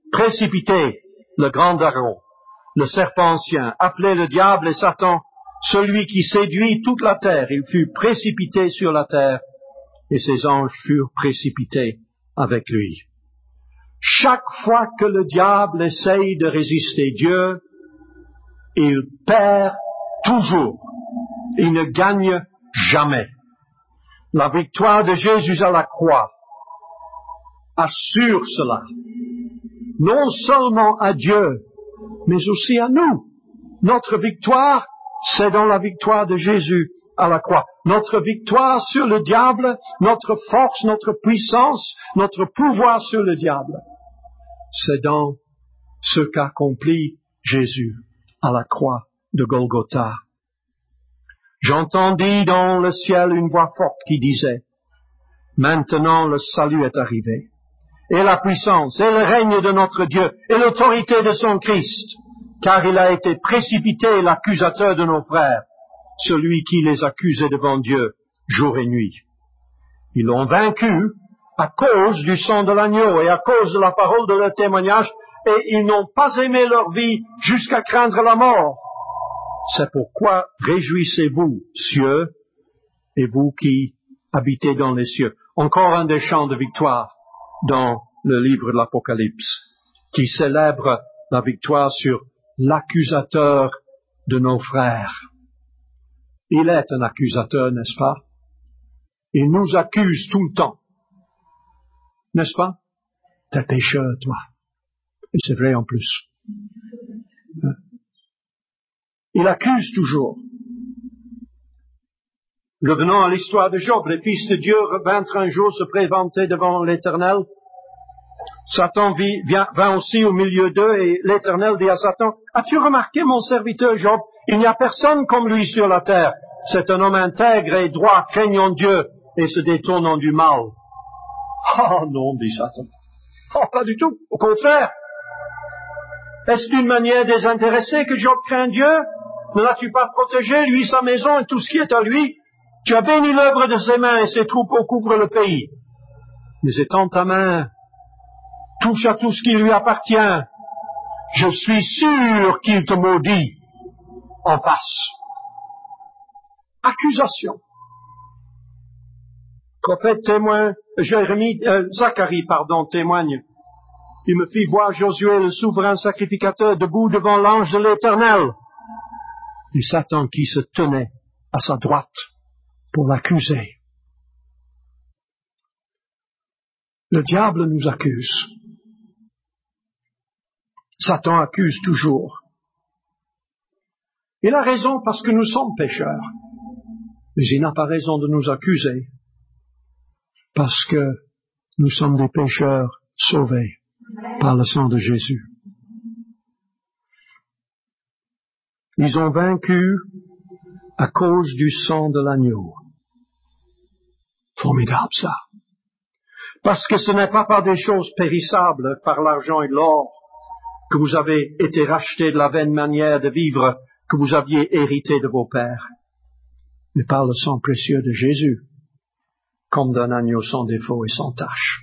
S3: précipité le grand dragon, le serpent ancien, appelé le diable et Satan, celui qui séduit toute la terre. Il fut précipité sur la terre et ses anges furent précipités avec lui. Chaque fois que le diable essaye de résister Dieu, il perd toujours. Il ne gagne jamais. La victoire de Jésus à la croix assure cela, non seulement à Dieu, mais aussi à nous. Notre victoire, c'est dans la victoire de Jésus à la croix. Notre victoire sur le diable, notre force, notre puissance, notre pouvoir sur le diable, c'est dans ce qu'accomplit Jésus à la croix de Golgotha. J'entendis dans le ciel une voix forte qui disait, « Maintenant le salut est arrivé, et la puissance, et le règne de notre Dieu, et l'autorité de son Christ, car il a été précipité l'accusateur de nos frères, celui qui les accusait devant Dieu jour et nuit. Ils l'ont vaincu à cause du sang de l'agneau et à cause de la parole de leur témoignage, et ils n'ont pas aimé leur vie jusqu'à craindre la mort. C'est pourquoi réjouissez-vous, cieux, et vous qui habitez dans les cieux. » Encore un des chants de victoire dans le livre de l'Apocalypse, qui célèbre la victoire sur l'accusateur de nos frères. Il est un accusateur, n'est-ce pas? Il nous accuse tout le temps. N'est-ce pas? T'es pécheur, toi. Et c'est vrai en plus. Il accuse toujours. Revenons à l'histoire de Job. Les fils de Dieu vinrent un jour se présenter devant l'Éternel. Satan vit, vient, vint aussi au milieu d'eux et l'Éternel dit à Satan, « As-tu remarqué mon serviteur Job? Il n'y a personne comme lui sur la terre. C'est un homme intègre et droit, craignant Dieu et se détournant du mal. » Oh non, dit Satan. Oh, pas du tout. Au contraire. Est-ce d'une manière désintéressée que Job craint Dieu? Ne l'as-tu pas protégé, lui, sa maison et tout ce qui est à lui? Tu as béni l'œuvre de ses mains et ses troupeaux couvrent le pays. Mais étant ta main touche à tout ce qui lui appartient, je suis sûr qu'il te maudit en face. Accusation. Prophète témoin, Jérémie, euh, Zacharie, pardon, témoigne. Il me fit voir Josué, le souverain sacrificateur, debout devant l'ange de l'Éternel. Et Satan qui se tenait à sa droite pour l'accuser. Le diable nous accuse. Satan accuse toujours. Il a raison parce que nous sommes pécheurs. Mais il n'a pas raison de nous accuser parce que nous sommes des pécheurs sauvés par le sang de Jésus. Ils ont vaincu à cause du sang de l'agneau. Formidable ça. Parce que ce n'est pas par des choses périssables, par l'argent et l'or, que vous avez été rachetés de la vaine manière de vivre que vous aviez hérité de vos pères, mais par le sang précieux de Jésus, comme d'un agneau sans défaut et sans tache.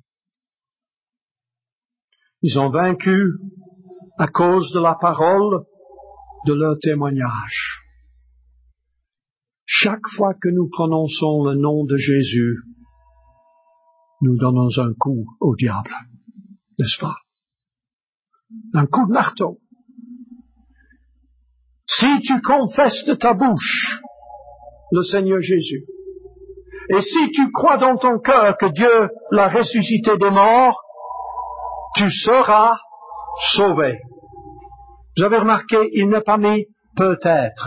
S3: Ils ont vaincu à cause de la parole de leur témoignage. Chaque fois que nous prononçons le nom de Jésus, nous donnons un coup au diable, n'est-ce pas? Un coup de marteau. Si tu confesses de ta bouche le Seigneur Jésus, et si tu crois dans ton cœur que Dieu l'a ressuscité des morts, tu seras sauvé. Vous avez remarqué, il n'est pas mis peut-être.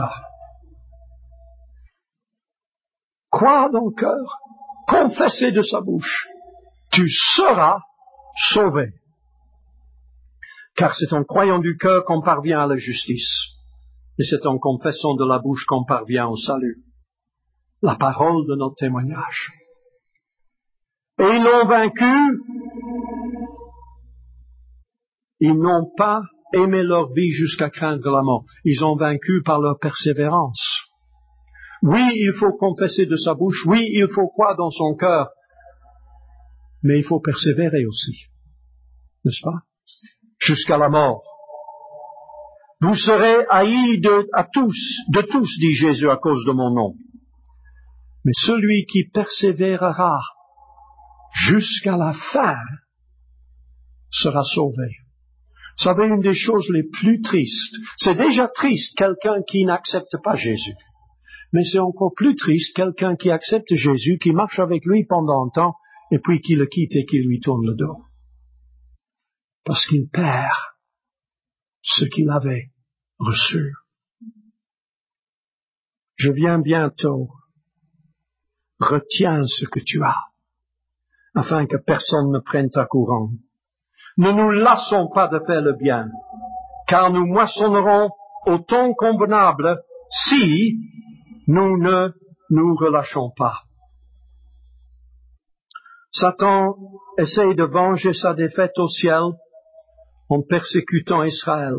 S3: Croire dans le cœur, confesser de sa bouche, tu seras sauvé. Car c'est en croyant du cœur qu'on parvient à la justice. Et c'est en confessant de la bouche qu'on parvient au salut. La parole de notre témoignage. Et ils l'ont vaincu. Ils n'ont pas aimé leur vie jusqu'à craindre la mort. Ils ont vaincu par leur persévérance. Oui, il faut confesser de sa bouche. Oui, il faut croire dans son cœur. Mais il faut persévérer aussi. N'est-ce pas? jusqu'à la mort. Vous serez haïs de, à tous, de tous, dit Jésus, à cause de mon nom. Mais celui qui persévérera jusqu'à la fin sera sauvé. Vous savez, une des choses les plus tristes, c'est déjà triste quelqu'un qui n'accepte pas Jésus. Mais c'est encore plus triste quelqu'un qui accepte Jésus, qui marche avec lui pendant un temps, et puis qui le quitte et qui lui tourne le dos. Parce qu'il perd ce qu'il avait reçu. Je viens bientôt. Retiens ce que tu as, afin que personne ne prenne ta couronne. Ne nous lassons pas de faire le bien, car nous moissonnerons au temps convenable si nous ne nous relâchons pas. Satan essaye de venger sa défaite au ciel en persécutant Israël.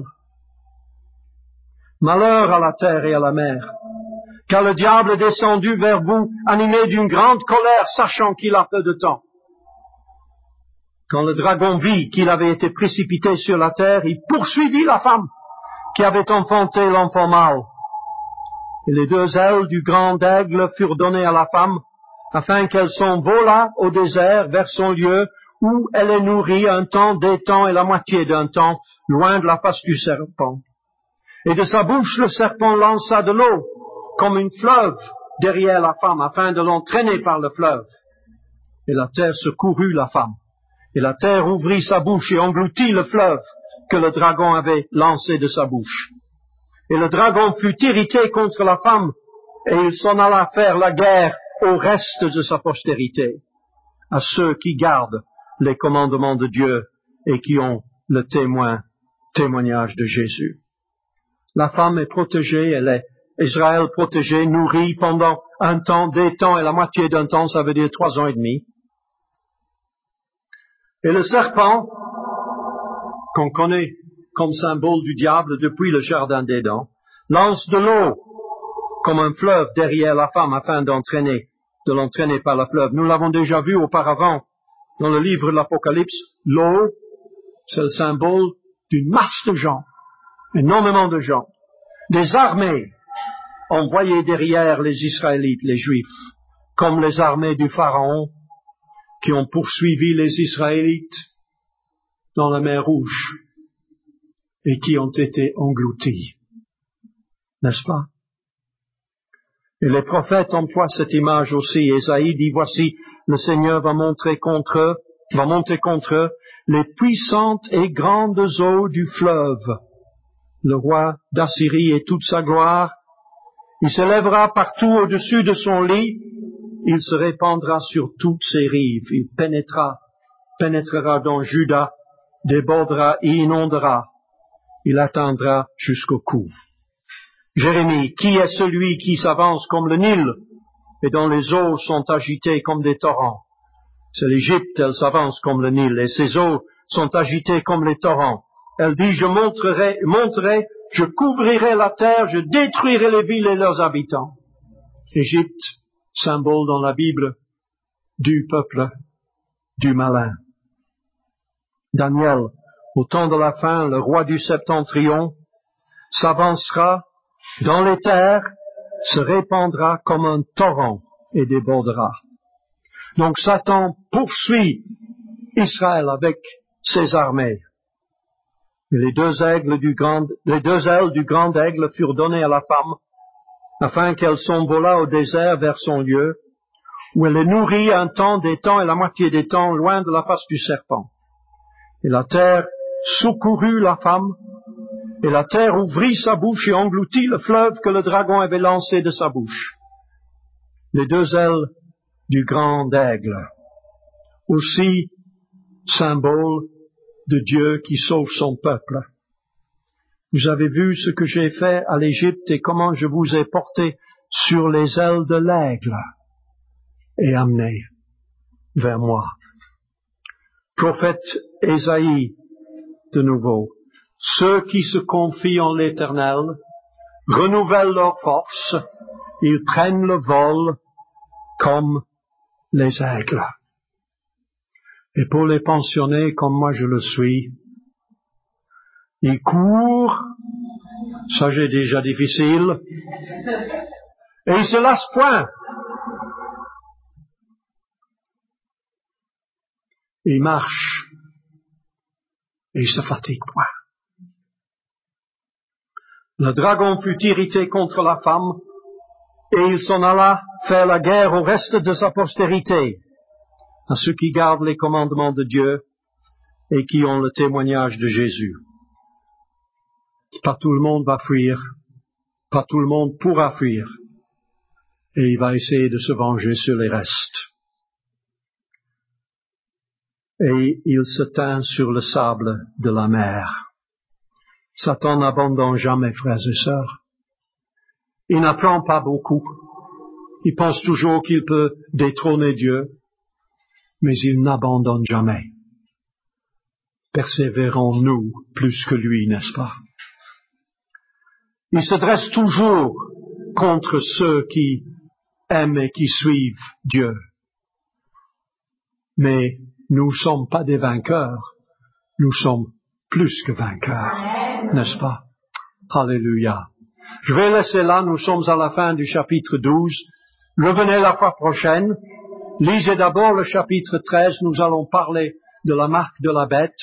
S3: Malheur à la terre et à la mer, car le diable est descendu vers vous, animé d'une grande colère, sachant qu'il a peu de temps. Quand le dragon vit qu'il avait été précipité sur la terre, il poursuivit la femme qui avait enfanté l'enfant mâle. Et les deux ailes du grand aigle furent données à la femme, afin qu'elle s'envolât au désert vers son lieu, où elle est nourrie un temps, des temps et la moitié d'un temps, loin de la face du serpent. Et de sa bouche le serpent lança de l'eau, comme une fleuve derrière la femme, afin de l'entraîner par le fleuve. Et la terre secourut la femme. Et la terre ouvrit sa bouche et engloutit le fleuve que le dragon avait lancé de sa bouche. Et le dragon fut irrité contre la femme, et il s'en alla faire la guerre au reste de sa postérité, à ceux qui gardent les commandements de Dieu et qui ont le témoin, témoignage de Jésus. La femme est protégée, elle est Israël protégé, nourri pendant un temps, des temps et la moitié d'un temps, ça veut dire trois ans et demi. Et le serpent, qu'on connaît comme symbole du diable depuis le jardin d'Éden, lance de l'eau comme un fleuve derrière la femme afin d'entraîner, de l'entraîner par le fleuve. Nous l'avons déjà vu auparavant dans le livre de l'Apocalypse. L'eau, c'est le symbole d'une masse de gens, énormément de gens, des armées envoyées derrière les Israélites, les Juifs, comme les armées du Pharaon qui ont poursuivi les Israélites dans la mer Rouge et qui ont été engloutis. N'est-ce pas? Et les prophètes emploient cette image aussi. Ésaïe dit, voici, le Seigneur va montrer contre eux, va monter contre eux les puissantes et grandes eaux du fleuve. Le roi d'Assyrie et toute sa gloire, il s'élèvera partout au-dessus de son lit, il se répandra sur toutes ses rives, il pénétrera, pénétrera dans Juda, débordera et inondera, il atteindra jusqu'au cou. Jérémie, qui est celui qui s'avance comme le Nil et dont les eaux sont agitées comme des torrents? C'est l'Égypte, elle s'avance comme le Nil et ses eaux sont agitées comme les torrents. Elle dit, je monterai, monterai, je couvrirai la terre, je détruirai les villes et leurs habitants. Égypte, symbole dans la Bible du peuple, du malin. Daniel, au temps de la fin, le roi du Septentrion, s'avancera dans les terres, se répandra comme un torrent et débordera. Donc Satan poursuit Israël avec ses armées. Et les deux aigles du grand, les deux ailes du grand aigle furent données à la femme, afin qu'elle s'envolât au désert vers son lieu, où elle est nourrie un temps, des temps et la moitié des temps, loin de la face du serpent. Et la terre secourut la femme, et la terre ouvrit sa bouche et engloutit le fleuve que le dragon avait lancé de sa bouche. Les deux ailes du grand aigle, aussi symbole de Dieu qui sauve son peuple. Vous avez vu ce que j'ai fait à l'Égypte et comment je vous ai porté sur les ailes de l'aigle et amené vers moi. Prophète Ésaïe, de nouveau, ceux qui se confient en l'Éternel renouvellent leur force, ils prennent le vol comme les aigles. Et pour les pensionnés comme moi je le suis, il court, ça j'ai déjà difficile, et il se lasse point. Il marche, et il se fatigue point. Le dragon fut irrité contre la femme, et il s'en alla faire la guerre au reste de sa postérité, à ceux qui gardent les commandements de Dieu et qui ont le témoignage de Jésus. Pas tout le monde va fuir, pas tout le monde pourra fuir, et il va essayer de se venger sur les restes. Et il se tint sur le sable de la mer. Satan n'abandonne jamais, frères et sœurs. Il n'apprend pas beaucoup. Il pense toujours qu'il peut détrôner Dieu, mais il n'abandonne jamais. Persévérons-nous plus que lui, n'est-ce pas? Il se dresse toujours contre ceux qui aiment et qui suivent Dieu. Mais nous ne sommes pas des vainqueurs, nous sommes plus que vainqueurs, n'est-ce pas? Alléluia. Je vais laisser là, nous sommes à la fin du chapitre douze. Revenez la fois prochaine. Lisez d'abord le chapitre treize, nous allons parler de la marque de la bête,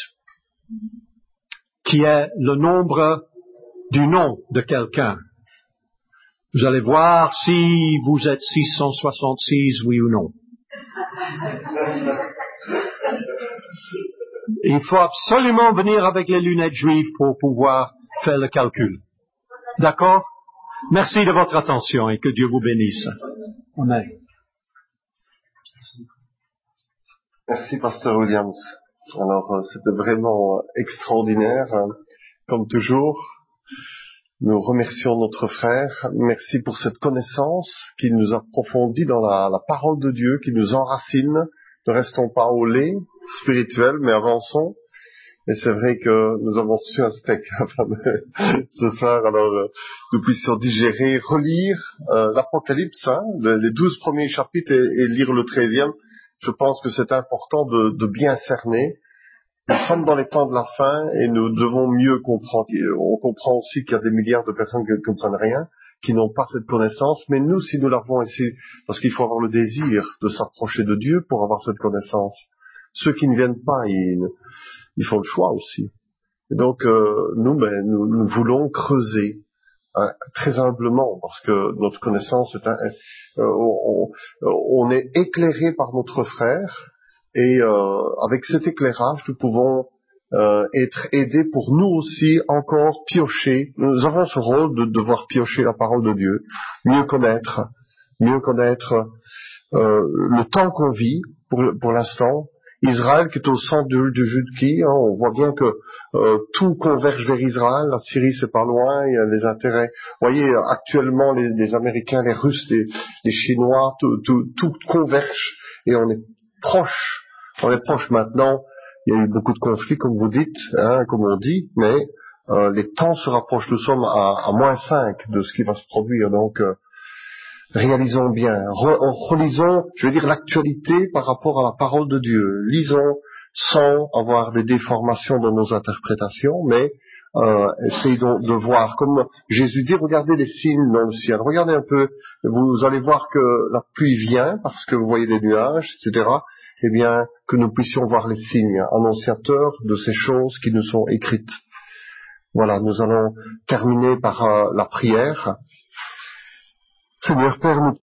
S3: qui est le nombre du nom de quelqu'un. Vous allez voir si vous êtes six cent soixante-six, oui ou non. Il faut absolument venir avec les lunettes juives pour pouvoir faire le calcul. D'accord? Merci de votre attention et que Dieu vous bénisse. Amen.
S1: Merci, Pasteur Williams. Alors, euh, c'était vraiment extraordinaire, hein, comme toujours. Nous remercions notre frère. Merci pour cette connaissance qui nous approfondit dans la, la parole de Dieu, qui nous enracine. Ne restons pas au lait spirituel, mais avançons. Et c'est vrai que nous avons reçu un steak ce soir, alors euh, nous puissions digérer, relire euh, l'Apocalypse, hein, les douze premiers chapitres et, et lire le treizième. Je pense que c'est important de, de bien cerner. Nous sommes dans les temps de la fin et nous devons mieux comprendre. On comprend aussi qu'il y a des milliards de personnes qui ne comprennent rien, qui n'ont pas cette connaissance, mais nous, si nous l'avons ici, parce qu'il faut avoir le désir de s'approcher de Dieu pour avoir cette connaissance. Ceux qui ne viennent pas, ils, ils font le choix aussi. Et donc, euh, nous, ben, nous, nous voulons creuser hein, très humblement, parce que notre connaissance est un, euh, on, on est éclairé par notre frère, et euh, avec cet éclairage, nous pouvons euh, être aidés pour nous aussi encore piocher. Nous avons ce rôle de devoir piocher la parole de Dieu, mieux connaître, mieux connaître euh, le temps qu'on vit pour, pour l'instant. Israël qui est au centre du, du Judki, hein, on voit bien que euh, tout converge vers Israël, la Syrie c'est pas loin, il y a les intérêts. Vous voyez, actuellement les, les Américains, les Russes, les, les Chinois, tout, tout, tout converge et on est proche, on est proche maintenant. Il y a eu beaucoup de conflits, comme vous dites, hein, comme on dit, mais euh, les temps se rapprochent. Nous sommes à, à moins cinq de ce qui va se produire, donc euh, réalisons bien, Re, relisons, je veux dire, l'actualité par rapport à la parole de Dieu. Lisons sans avoir des déformations dans nos interprétations, mais euh, essayons de voir, comme Jésus dit, regardez les signes dans le ciel. Regardez un peu, vous allez voir que la pluie vient parce que vous voyez des nuages, et cetera. Eh bien, que nous puissions voir les signes annonciateurs de ces choses qui nous sont écrites. Voilà, nous allons terminer par euh, la prière. Seigneur Père, nous